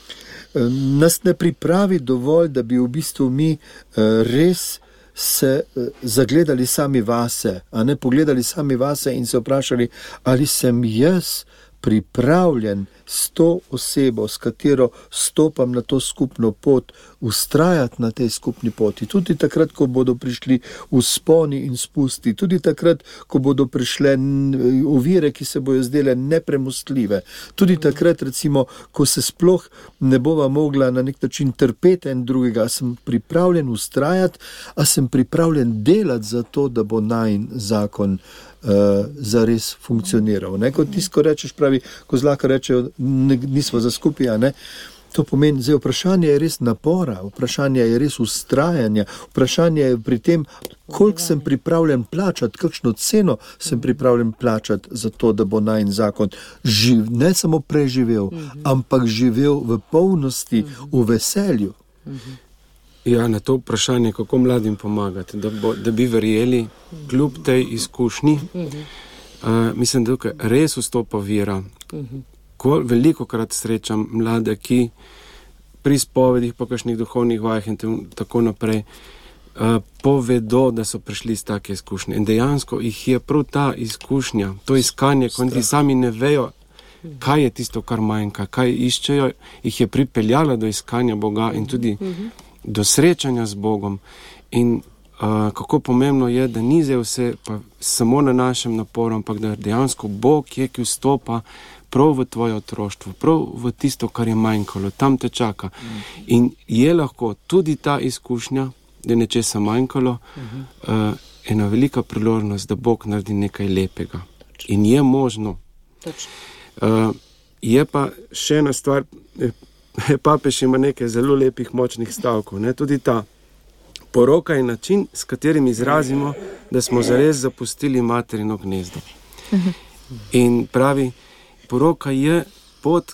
nas ne pripravi dovolj, da bi v bistvu mi uh, res se uh, zagledali sami vase, a ne, pogledali sami vase in se vprašali, ali sem jaz pripravljen s to osebo, s katero stopam na to skupno pot, ustrajati na tej skupni poti. Tudi takrat, ko bodo prišli vzponi in spusti, tudi takrat, ko bodo prišle ovire, ki se bojo zdele nepremostljive, tudi takrat, recimo, ko se sploh ne bova mogla na nek način trpeti en drugega, sem pripravljen ustrajati, a sem pripravljen delati za to, da bo najin zakon Uh, zares funkcioniral. Ne? Kot tisto, ko rečeš, pravi, ko zlaka rečejo, nismo za skupaj, a ne? To pomeni, zdaj vprašanje je res napora, vprašanje je res ustrajanja, vprašanje je pri tem, koliko sem pripravljen plačati, kakšno ceno sem pripravljen plačati za to, da bo najin zakon živ, ne samo preživel, mm-hmm. ampak živel v polnosti, mm-hmm. v veselju. Mm-hmm. Ja, na to vprašanje, kako mladim pomagati, da, bo, da bi verjeli kljub tej izkušnji. Uh-huh. Uh, mislim, da tukaj res vstopa vera. Uh-huh. Ko veliko krat srečam mlade, ki pri spovedih, po kakšnih duhovnih vajah in tako naprej, uh, povedo, da so prišli z take izkušnje. In dejansko jih je prav ta izkušnja, to iskanje, ko oni sami ne vejo, kaj je tisto, kar manjka, kaj iščejo, jih je pripeljala do iskanja Boga in tudi uh-huh. do srečanja z Bogom in uh, kako pomembno je, da ni zdaj vse pa samo na našem naporu, ampak da dejansko Bog je, ki vstopa prav v tvoje otroštvo, prav v tisto, kar je manjkalo, tam te čaka. Mm. In je lahko tudi ta izkušnja, da je nečesa manjkalo, mm-hmm. uh, ena velika priložnost, da Bog naredi nekaj lepega. Točno. In je možno. Uh, je pa še ena stvar, papež ima nekaj zelo lepih, močnih stavkov. Ne? Tudi ta poroka je način, s katerim izrazimo, da smo zares zapustili materino gnezdo. In pravi, poroka je pot,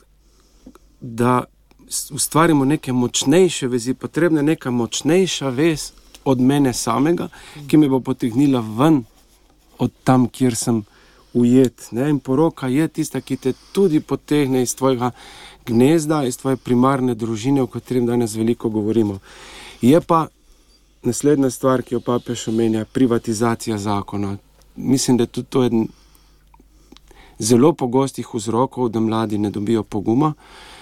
da ustvarimo neke močnejše vezi, potrebna je neka močnejša vez od mene samega, ki me bo potegnila ven od tam, kjer sem ujet. Ne? In poroka je tista, ki te tudi potegne iz tvojega gnezda, iz tvoje primarne družine, o katerem danes veliko govorimo. Je pa naslednja stvar, ki jo papež omenja, privatizacija zakona. Mislim, da je tudi to eden zelo pogostih vzrokov, da mladi ne dobijo poguma.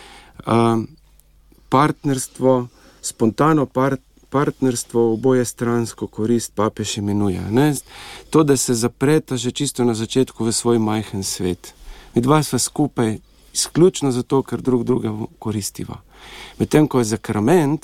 Uh, partnerstvo, spontano part, partnerstvo, oboje stransko korist papež imenuje. Ne? To, da se zapreta že čisto na začetku v svoj majhen svet. Mi dva sva skupaj izključno zato, ker drug druga koristiva. Medtem, ko je zakrament,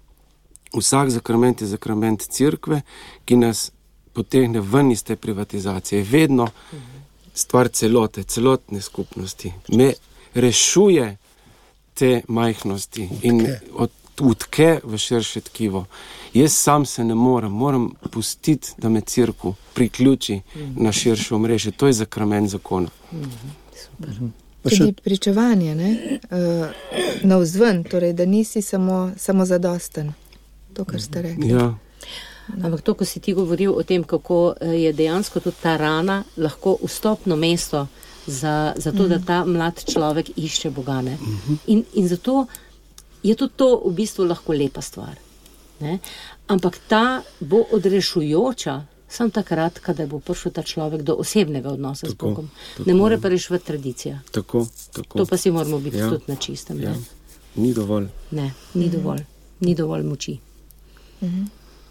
vsak zakrament je zakrament cerkve, ki nas potegne ven iz te privatizacije. Je vedno stvar celote, celotne skupnosti. Me rešuje te majhnosti in od, utke v širše tkivo. Jaz sam se ne morem, moram pustiti, da me cerkev priključi na širše omrežje. To je zakrament zakona. Super. Tudi pričevanje, ne? Uh, navzven, torej, da nisi samo, samo zadosten. To, kar ste rekli. Ja. Ampak to, ko si ti govoril o tem, kako je dejansko tudi ta rana lahko vstopno mesto za, za to, da ta mlad človek išče Boga. Ne? In, in zato je tudi to v bistvu lahko lepa stvar. Ne? Ampak ta bo odrešujoča samo takrat, kadar bo prišel ta človek do osebnega odnosa tako, z Bogom. Tako. Ne more pa rešiti tradicija. Tako, tako. To pa si moramo biti ja. tudi na čistem. Ja. Ne? Ni dovolj. Ne, ni mm. dovolj. Ni dovolj moči. Mm-hmm.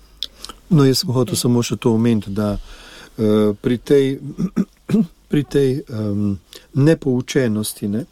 No, jaz sem hotel samo še to omeniti, da uh, pri tej, pri tej um, nepoučenosti, ne,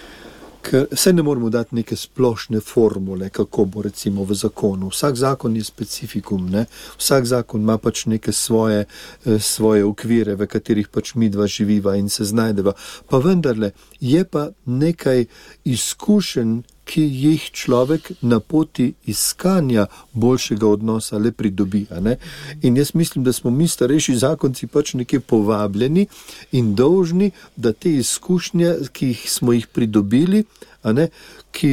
ker se ne moramo dati neke splošne formule, kako bo recimo v zakonu. Vsak zakon je specifikum, ne? Vsak zakon ima pač neke svoje, svoje okvire, v katerih pač mi dva živiva in se znajdeva. Pa vendarle je pa nekaj izkušenj, ki jih človek na poti iskanja boljšega odnosa le pridobi. Ne? In jaz mislim, da smo mi starejši zakonci pač nekje povabljeni in dolžni, da te izkušnje, ki jih smo jih pridobili, a ne, ki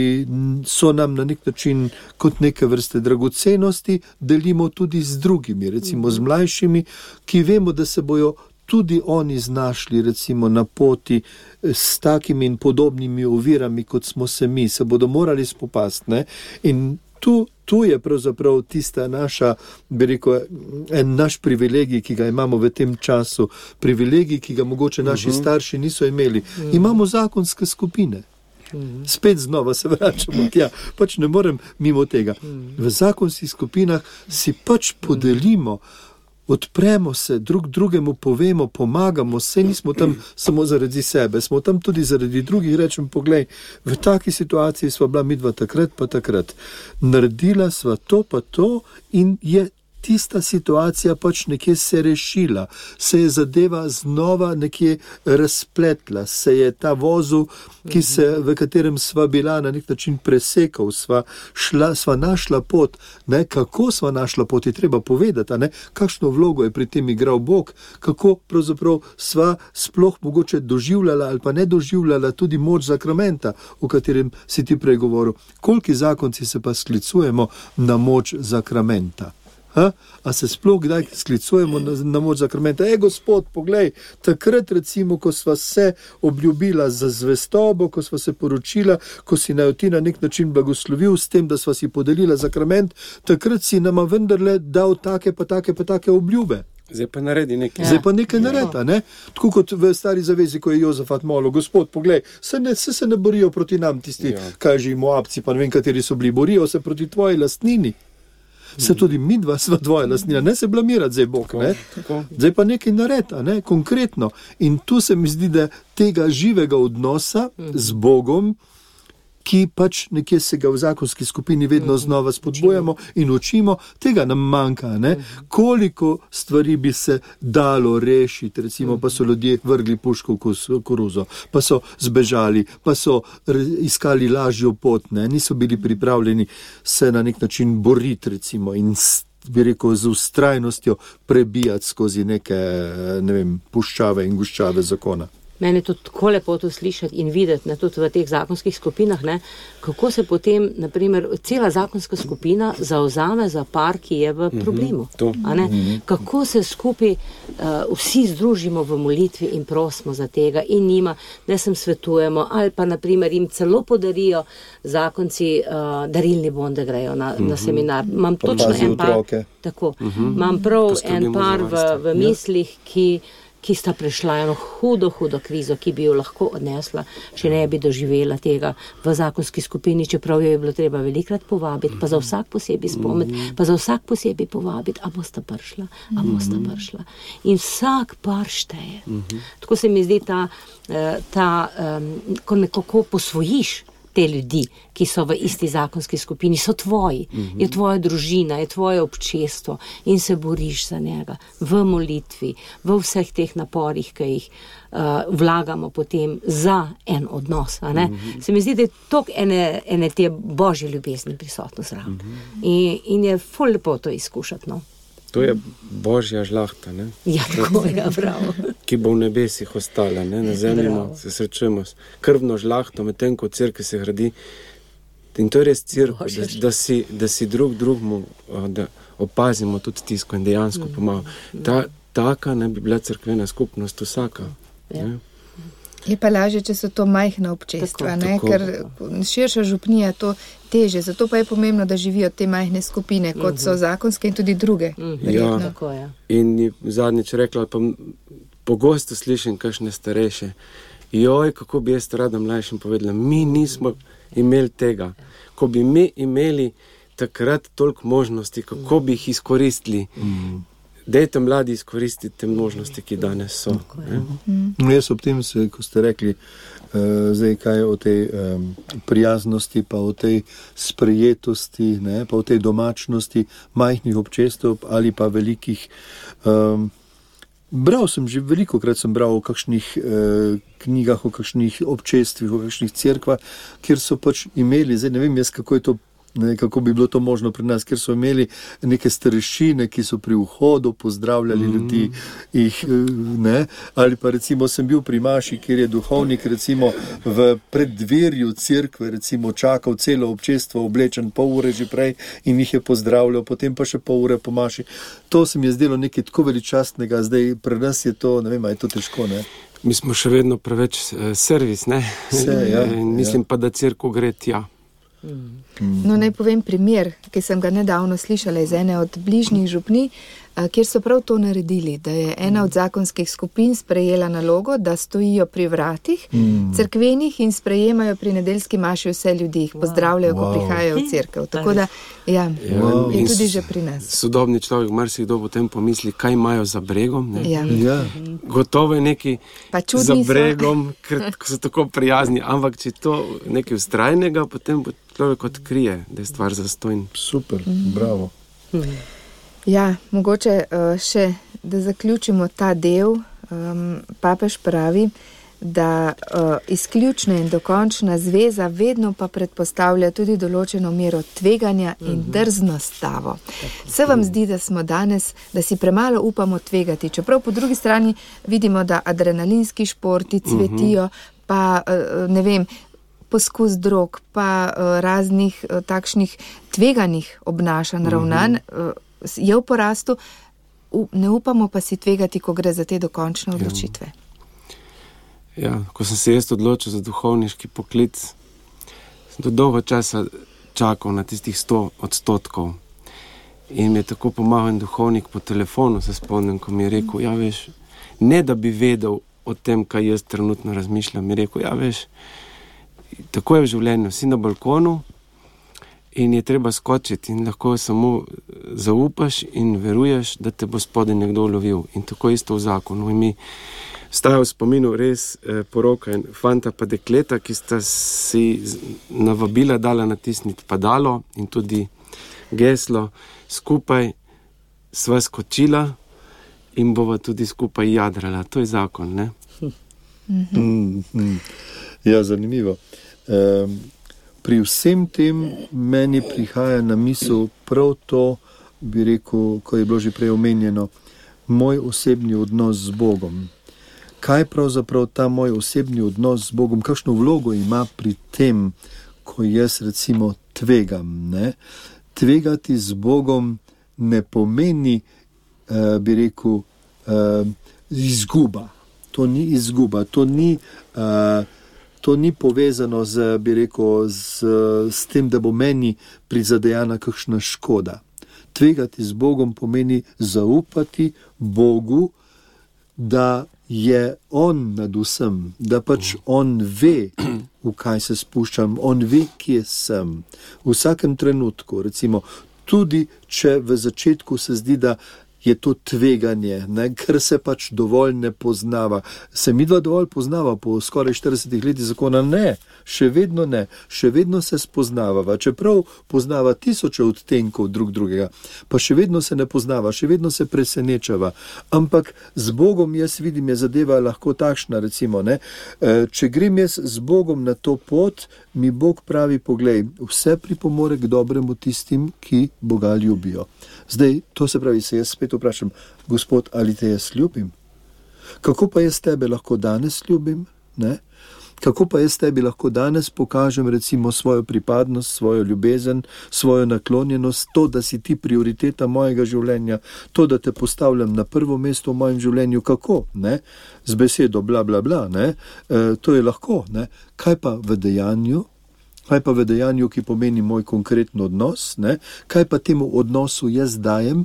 so nam na nek način kot neke vrste dragocenosti, delimo tudi z drugimi, recimo z mlajšimi, ki vemo, da se bojo tudi oni znašli recimo na poti s takimi in podobnimi ovirami, kot smo se mi, se bodo morali spopasti. Ne? In tu, tu je pravzaprav tista naša, bi rekel, en naš privilegij, ki ga imamo v tem času, privilegij, ki ga mogoče naši uh-huh. starši niso imeli. Uh-huh. Imamo zakonske skupine. Uh-huh. Spet znova se vračamo tja, pač ne morem mimo tega. Uh-huh. V zakonskih skupinah si pač podelimo, odpremo se, drug drugemu povemo, pomagamo, se nismo tam samo zaradi sebe, smo tam tudi zaradi drugih, rečem, poglej, v taki situaciji sva bila midva takrat pa takrat. Naredila sva to pa to in je tista situacija pač nekje se rešila, se je zadeva znova nekje razpletla, se je ta vozu, ki se, v katerem sva bila na nek način presekal, sva, šla, sva našla pot, ne, kako sva našla pot, je treba povedati, ne, kakšno vlogo je pri tem igral Bog, kako pravzaprav sva sploh mogoče doživljala ali pa ne doživljala tudi moč zakramenta, o katerem si ti prej govoril. Koliki zakonci se pa sklicujemo na moč zakramenta? Ha? A se sploh kdaj sklicujemo na, na moč zakramenta? E, Gospod, poglej, takrat recimo, ko sva se obljubila za zvestobo, ko sva se poročila, ko si naj ti na nek način blagoslovil s tem, da sva si podelila zakrament, takrat si nama vendarle dal take pa take pa take obljube. Zdaj pa naredi nekaj. Zdaj pa nekaj naredi, ne? Tako kot v stari zavezi, ko je Jozafat molil, Gospod, poglej, se ne, se, se ne borijo proti nam tisti, ja. Kaj že Moabci, pa ne vem, kateri so bili, borijo se proti tvoji lastnini. Se tudi mi dva sva dvoja lastnina, ne se blamirati zdaj Bog, ne? Zdaj pa nekaj naredi, ne? Konkretno. In tu se mi zdi, da tega živega odnosa z Bogom, ki pač nekje se ga v zakonski skupini vedno znova spodbujamo in učimo, tega nam manjka, ne? Koliko stvari bi se dalo rešiti, recimo, pa so ljudje vrgli puško v koruzo, pa so zbežali, pa so iskali lažjo pot, ne? Niso bili pripravljeni se na nek način boriti, recimo, in bi rekel, z ustrajnostjo prebijati skozi neke, ne vem, puščave in guščave zakona. meni je to tako lepo to slišati in videti, ne, tudi v teh zakonskih skupinah, ne, kako se potem, naprimer, cela zakonska skupina zauzame za par, ki je v problemu. Mm-hmm. A ne? Kako se skupaj uh, vsi združimo v molitvi in prosimo za tega in njima, da se svetujemo, ali pa, naprimer, jim celo podarijo zakonci uh, darilni bon, da grejo na, mm-hmm. na seminar. Imam pa točno en par, tako, mm-hmm. imam prav en par v, v mislih, ki ki sta prešla eno hudo, hudo krizo, ki bi jo lahko odnesla, če ne bi doživela tega v zakonski skupini, čeprav jo je bilo treba velikrat povabiti, pa za vsak posebej spomniti, pa za vsak posebej povabiti, a bosta prišla, a bosta prišla. In vsak par šteje. Tako se mi zdi ta, ta um, ko nekako posvojiš te ljudi, ki so v isti zakonski skupini, so tvoji, mm-hmm. je tvoja družina, je tvoje občestvo in se boriš za njega v molitvi, v vseh teh naporih, ki jih uh, vlagamo potem za en odnos. A ne? Mm-hmm. Se mi zdi, da je toliko ene, ene te božje ljubezni prisotno zraven. Mm-hmm. In, in je ful lepo to izkušati. No? To je božja žlahta, ne? Ja, tako je, bravo. Ki bo v nebesih ostala, ne? Na zemlji se srečujemo s krvno žlahto, medtem ko cerkev se gradi. In to je res cerkev, da, da, si, da si drug drugmu, da opazimo tudi tisko in dejansko pomaga. Ta, taka ne bi bila cerkvena skupnost vsaka. Ja. Je pa lažje, če so to majhna občestva, ne? Ker širša župnija to teže. Zato pa je pomembno, da živijo te majhne skupine, kot so zakonske in tudi druge. Ja, ja. In zadnjič rekla, pa pogosto slišim kakšne starejše, joj, kako bi jaz rada mlajšim povedala, mi nismo imeli tega. Ko bi mi imeli takrat toliko možnosti, kako bi jih izkoristili. Mm. Dejte mladi izkoristiti te možnosti, ki danes so. Mm. Jaz ob tem, se, ko ste rekli, uh, zdaj kaj o tej um, prijaznosti, pa o tej sprejetosti, ne, pa o tej domačnosti majhnih občestev ali pa velikih. Um, bral sem že veliko krat sem bral o kakšnih uh, knjigah, o kakšnih občestvih, o kakšnih cerkvah, kjer so pač imeli, zdaj ne vem jaz, kako je to, ne, kako bi bilo to možno pri nas, ker so imeli neke starešine, ki so pri vhodu pozdravljali mm. ljudi, jih, ne, ali pa recimo sem bil pri maši, kjer je duhovnik recimo v preddverju cerkve recimo čakal celo občestvo oblečen pol ure že prej in jih je pozdravljal, potem pa še pol ure po maši. To se mi je zdelo nekaj tako veličastnega, zdaj pri nas je to, ne vem, je to težko, ne? Mi smo še vedno preveč eh, servis, ne? Vse, ja, in mislim ja. pa, da cerkev gre tja. No, naj povem primer, ki sem ga nedavno slišala iz ene od bližnjih župni, kjer so prav to naredili, da je ena od zakonskih skupin sprejela nalogo, da stojijo pri vratih mm. cerkvenih in sprejemajo pri nedeljski maši vse ljudi, jih pozdravljajo, wow. ko prihajajo v cerkev. Tako da, ja, wow. je tudi že pri nas. Sodobni človek marsikdo potem pomisli, kaj imajo za bregom. Ne? Ja. Ja. Gotovo je neki za bregom, ker so tako prijazni, ampak če to nekaj vztrajnega, potem bo človek odkrije, da je stvar zastojn. Super, mm. bravo. Mm. Ja, mogoče uh, še, da zaključimo ta del. Um, papež pravi, da uh, izključna in dokončna zveza vedno pa predpostavlja tudi določeno mero tveganja in uh-huh. drznostavo. Se vam zdi, da smo danes, da si premalo upamo tvegati, čeprav po drugi strani vidimo, da adrenalinski športi cvetijo, uh-huh. pa uh, ne vem, poskus drog, pa uh, raznih uh, takšnih tveganih obnašanj, uh-huh. ravnanj, uh, je v porastu, ne upamo pa si tvegati, ko gre za te dokončne odločitve. Ja, ja, ko sem se jaz odločil za duhovniški poklic, sem do dolgo časa čakal na tistih sto odstotkov. In mi je tako pomagal duhovnik po telefonu, se spomnim, ko mi je rekel, ja veš, ne da bi vedel o tem, kaj jaz trenutno razmišljam, mi je rekel, ja veš, tako je v življenju, si na balkonu, in je treba skočiti in lahko samo zaupaš in veruješ, da te bo spodaj nekdo lovil. In tako isto v zakonu. In mi staja v spominu res eh, poroka in fanta pa dekleta, ki sta si na vabila dala natisniti padalo in tudi geslo. Skupaj sva skočila in bova tudi skupaj jadrala. To je zakon, ne? Mm, mm. Ja, zanimivo. Um, Pri vsem tem meni prihaja na misel prav to, bi rekel, ko je bilo že prej omenjeno, moj osebni odnos z Bogom. kaj pravzaprav ta moj osebni odnos z Bogom, kakšno vlogo ima pri tem, ko jaz recimo tvegam. Ne? Tvegati z Bogom ne pomeni, uh, bi rekel, uh, izguba. To ni izguba, to ni, uh, to ni povezano z, bi rekel, z, s tem, da bo meni prizadejana kakšna škoda. Tvegati z Bogom pomeni zaupati Bogu, da je on nad vsem, da pač on ve, v kaj se spuščam, on ve, kje sem. V vsakem trenutku, recimo, tudi če v začetku se zdi, da je to tveganje, ne, ker se pač dovolj ne poznava. Se midva dovolj poznava po skoraj štiridesetih letih zakona? Ne, še vedno ne, še vedno se spoznavava, čeprav poznava tisoče odtenkov drug drugega, pa še vedno se ne poznava, še vedno se presenečava. Ampak z Bogom jaz vidim, je zadeva lahko takšna, recimo, ne, če grem jaz z Bogom na to pot, mi Bog pravi, poglej, vse pripomore k dobremu tistim, ki Boga ljubijo. Zdaj, to se pravi, se jaz spet vprašam, Gospod, ali te jaz ljubim? Kako pa jaz tebe lahko danes ljubim? Ne? Kako pa jaz tebi lahko danes pokažem recimo svojo pripadnost, svojo ljubezen, svojo naklonjenost, to, da si ti prioriteta mojega življenja, to, da te postavljam na prvo mesto v mojem življenju? Kako? Ne? Z besedo bla bla bla, ne? E, to je lahko. Ne? Kaj pa v dejanju? Kaj pa v dejanju, ki pomeni moj konkreten odnos? Ne? Kaj pa temu odnosu jaz dajem?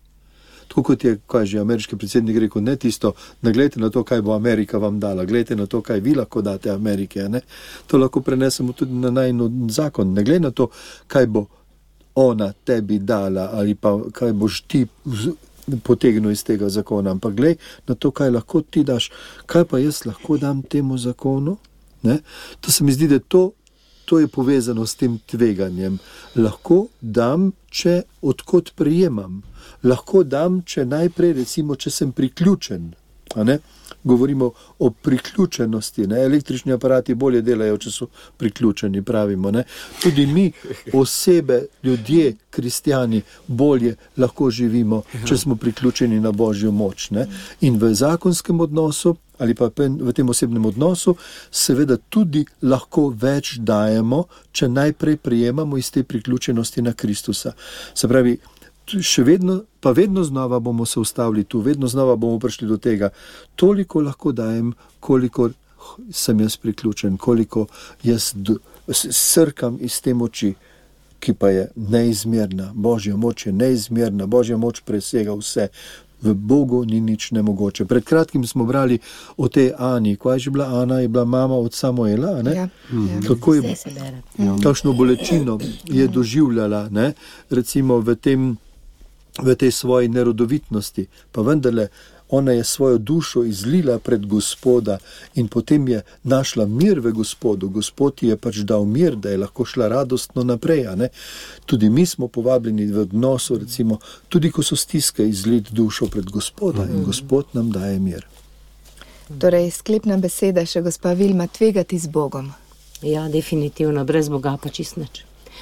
Tako kot je, kaj že ameriški predsednik rekel, ne tisto, ne gledajte na to, kaj bo Amerika vam dala, gledajte na to, kaj vi lahko date Amerike. Ne? To lahko prenesemo tudi na najno zakon. Ne gledaj na to, kaj bo ona tebi dala ali pa kaj boš ti potegnil iz tega zakona, ampak gledaj na to, kaj lahko ti daš. Kaj pa jaz lahko dam temu zakonu? Ne? To se mi zdi, da to To je povezano s tem tveganjem. Lahko dam, če odkot prijemam. Lahko dam, če najprej, recimo, če sem priključen. A ne? Govorimo o priključenosti. Ne? Električni aparati bolje delajo, če so priključeni, pravimo. Ne? Tudi mi, osebe, ljudje, kristjani, bolje lahko živimo, če smo priključeni na Božjo moč. Ne? In v zakonskem odnosu ali pa v tem osebnem odnosu seveda tudi lahko več dajemo, če najprej prijemamo iz te priključenosti na Kristusa. Se pravi, še vedno, pa vedno znova bomo se ustavili tu, vedno znova bomo prišli do tega. Toliko lahko dajem, koliko sem jaz priključen, koliko jaz srkam iz te moči, ki pa je neizmerna. Božja moč je neizmerna, Božja moč presega vse. V Bogu ni nič nemogoče. Pred kratkim smo brali o tej Ani. Kaj je že bila Ana? Je bila mama od Samuela, ne? Ja. Mm. Kako je, kakšno bolečino je doživljala, ne? Recimo v tem, v tej svoji nerodovitnosti. Pa vendarle, ona je svojo dušo izlila pred Gospoda in potem je našla mir v Gospodu. Gospod ji je pač dal mir, da je lahko šla radostno naprej. A ne? Tudi mi smo povabljeni v odnosu, recimo, tudi ko so stiske, izliti dušo pred Gospoda in Gospod nam daje mir. Torej, sklepna beseda še gospa Vilma, tvegati z Bogom. Ja, definitivno, brez Boga pa čist nič.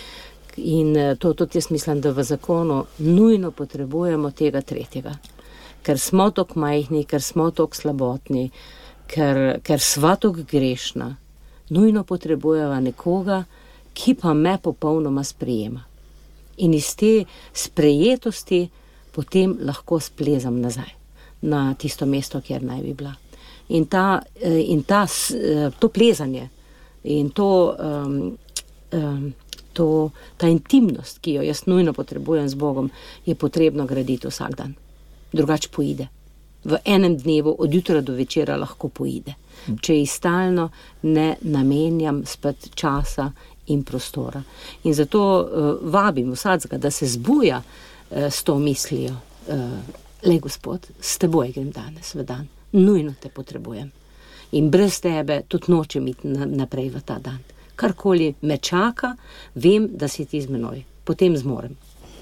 In to tudi jaz mislim, da v zakonu nujno potrebujemo tega tretjega. Ker smo tok majhni, ker smo tok slabotni, ker, ker sva tok grešna, nujno potrebujeva nekoga, ki pa me popolnoma sprejema. In iz te sprejetosti potem lahko splezam nazaj na tisto mesto, kjer naj bi bila. In, ta, in ta, to plezanje in to, um, um, to, ta intimnost, ki jo jaz nujno potrebujem z Bogom, je potrebno graditi vsak dan. Drugače poide. V enem dnevu, od jutra do večera lahko poide. Če ji stalno ne namenjam spet časa in prostora. In zato uh, vabim vsakega, da se zbuja uh, s to mislijo. Uh, le Gospod, s teboj grem danes v dan. Nujno te potrebujem. In brez tebe tudi nočem iti na, naprej v ta dan. Karkoli me čaka, vem, da si ti z menoj. Potem zmorem.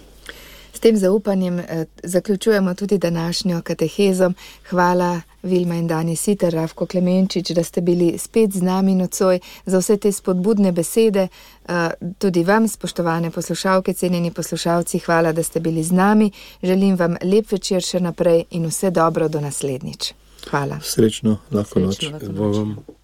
S tem zaupanjem eh, zaključujemo tudi današnjo katehezo. Hvala Vilma in Dani Siter, Rafko Klemenčič, da ste bili spet z nami nocoj, za vse te spodbudne besede. Eh, tudi vam, spoštovane poslušalke, cenjeni poslušalci, hvala, da ste bili z nami. Želim vam lep večer še naprej in vse dobro do naslednjič. Hvala. Srečno, lahko noč. Srečno, lahko noč. Bogom.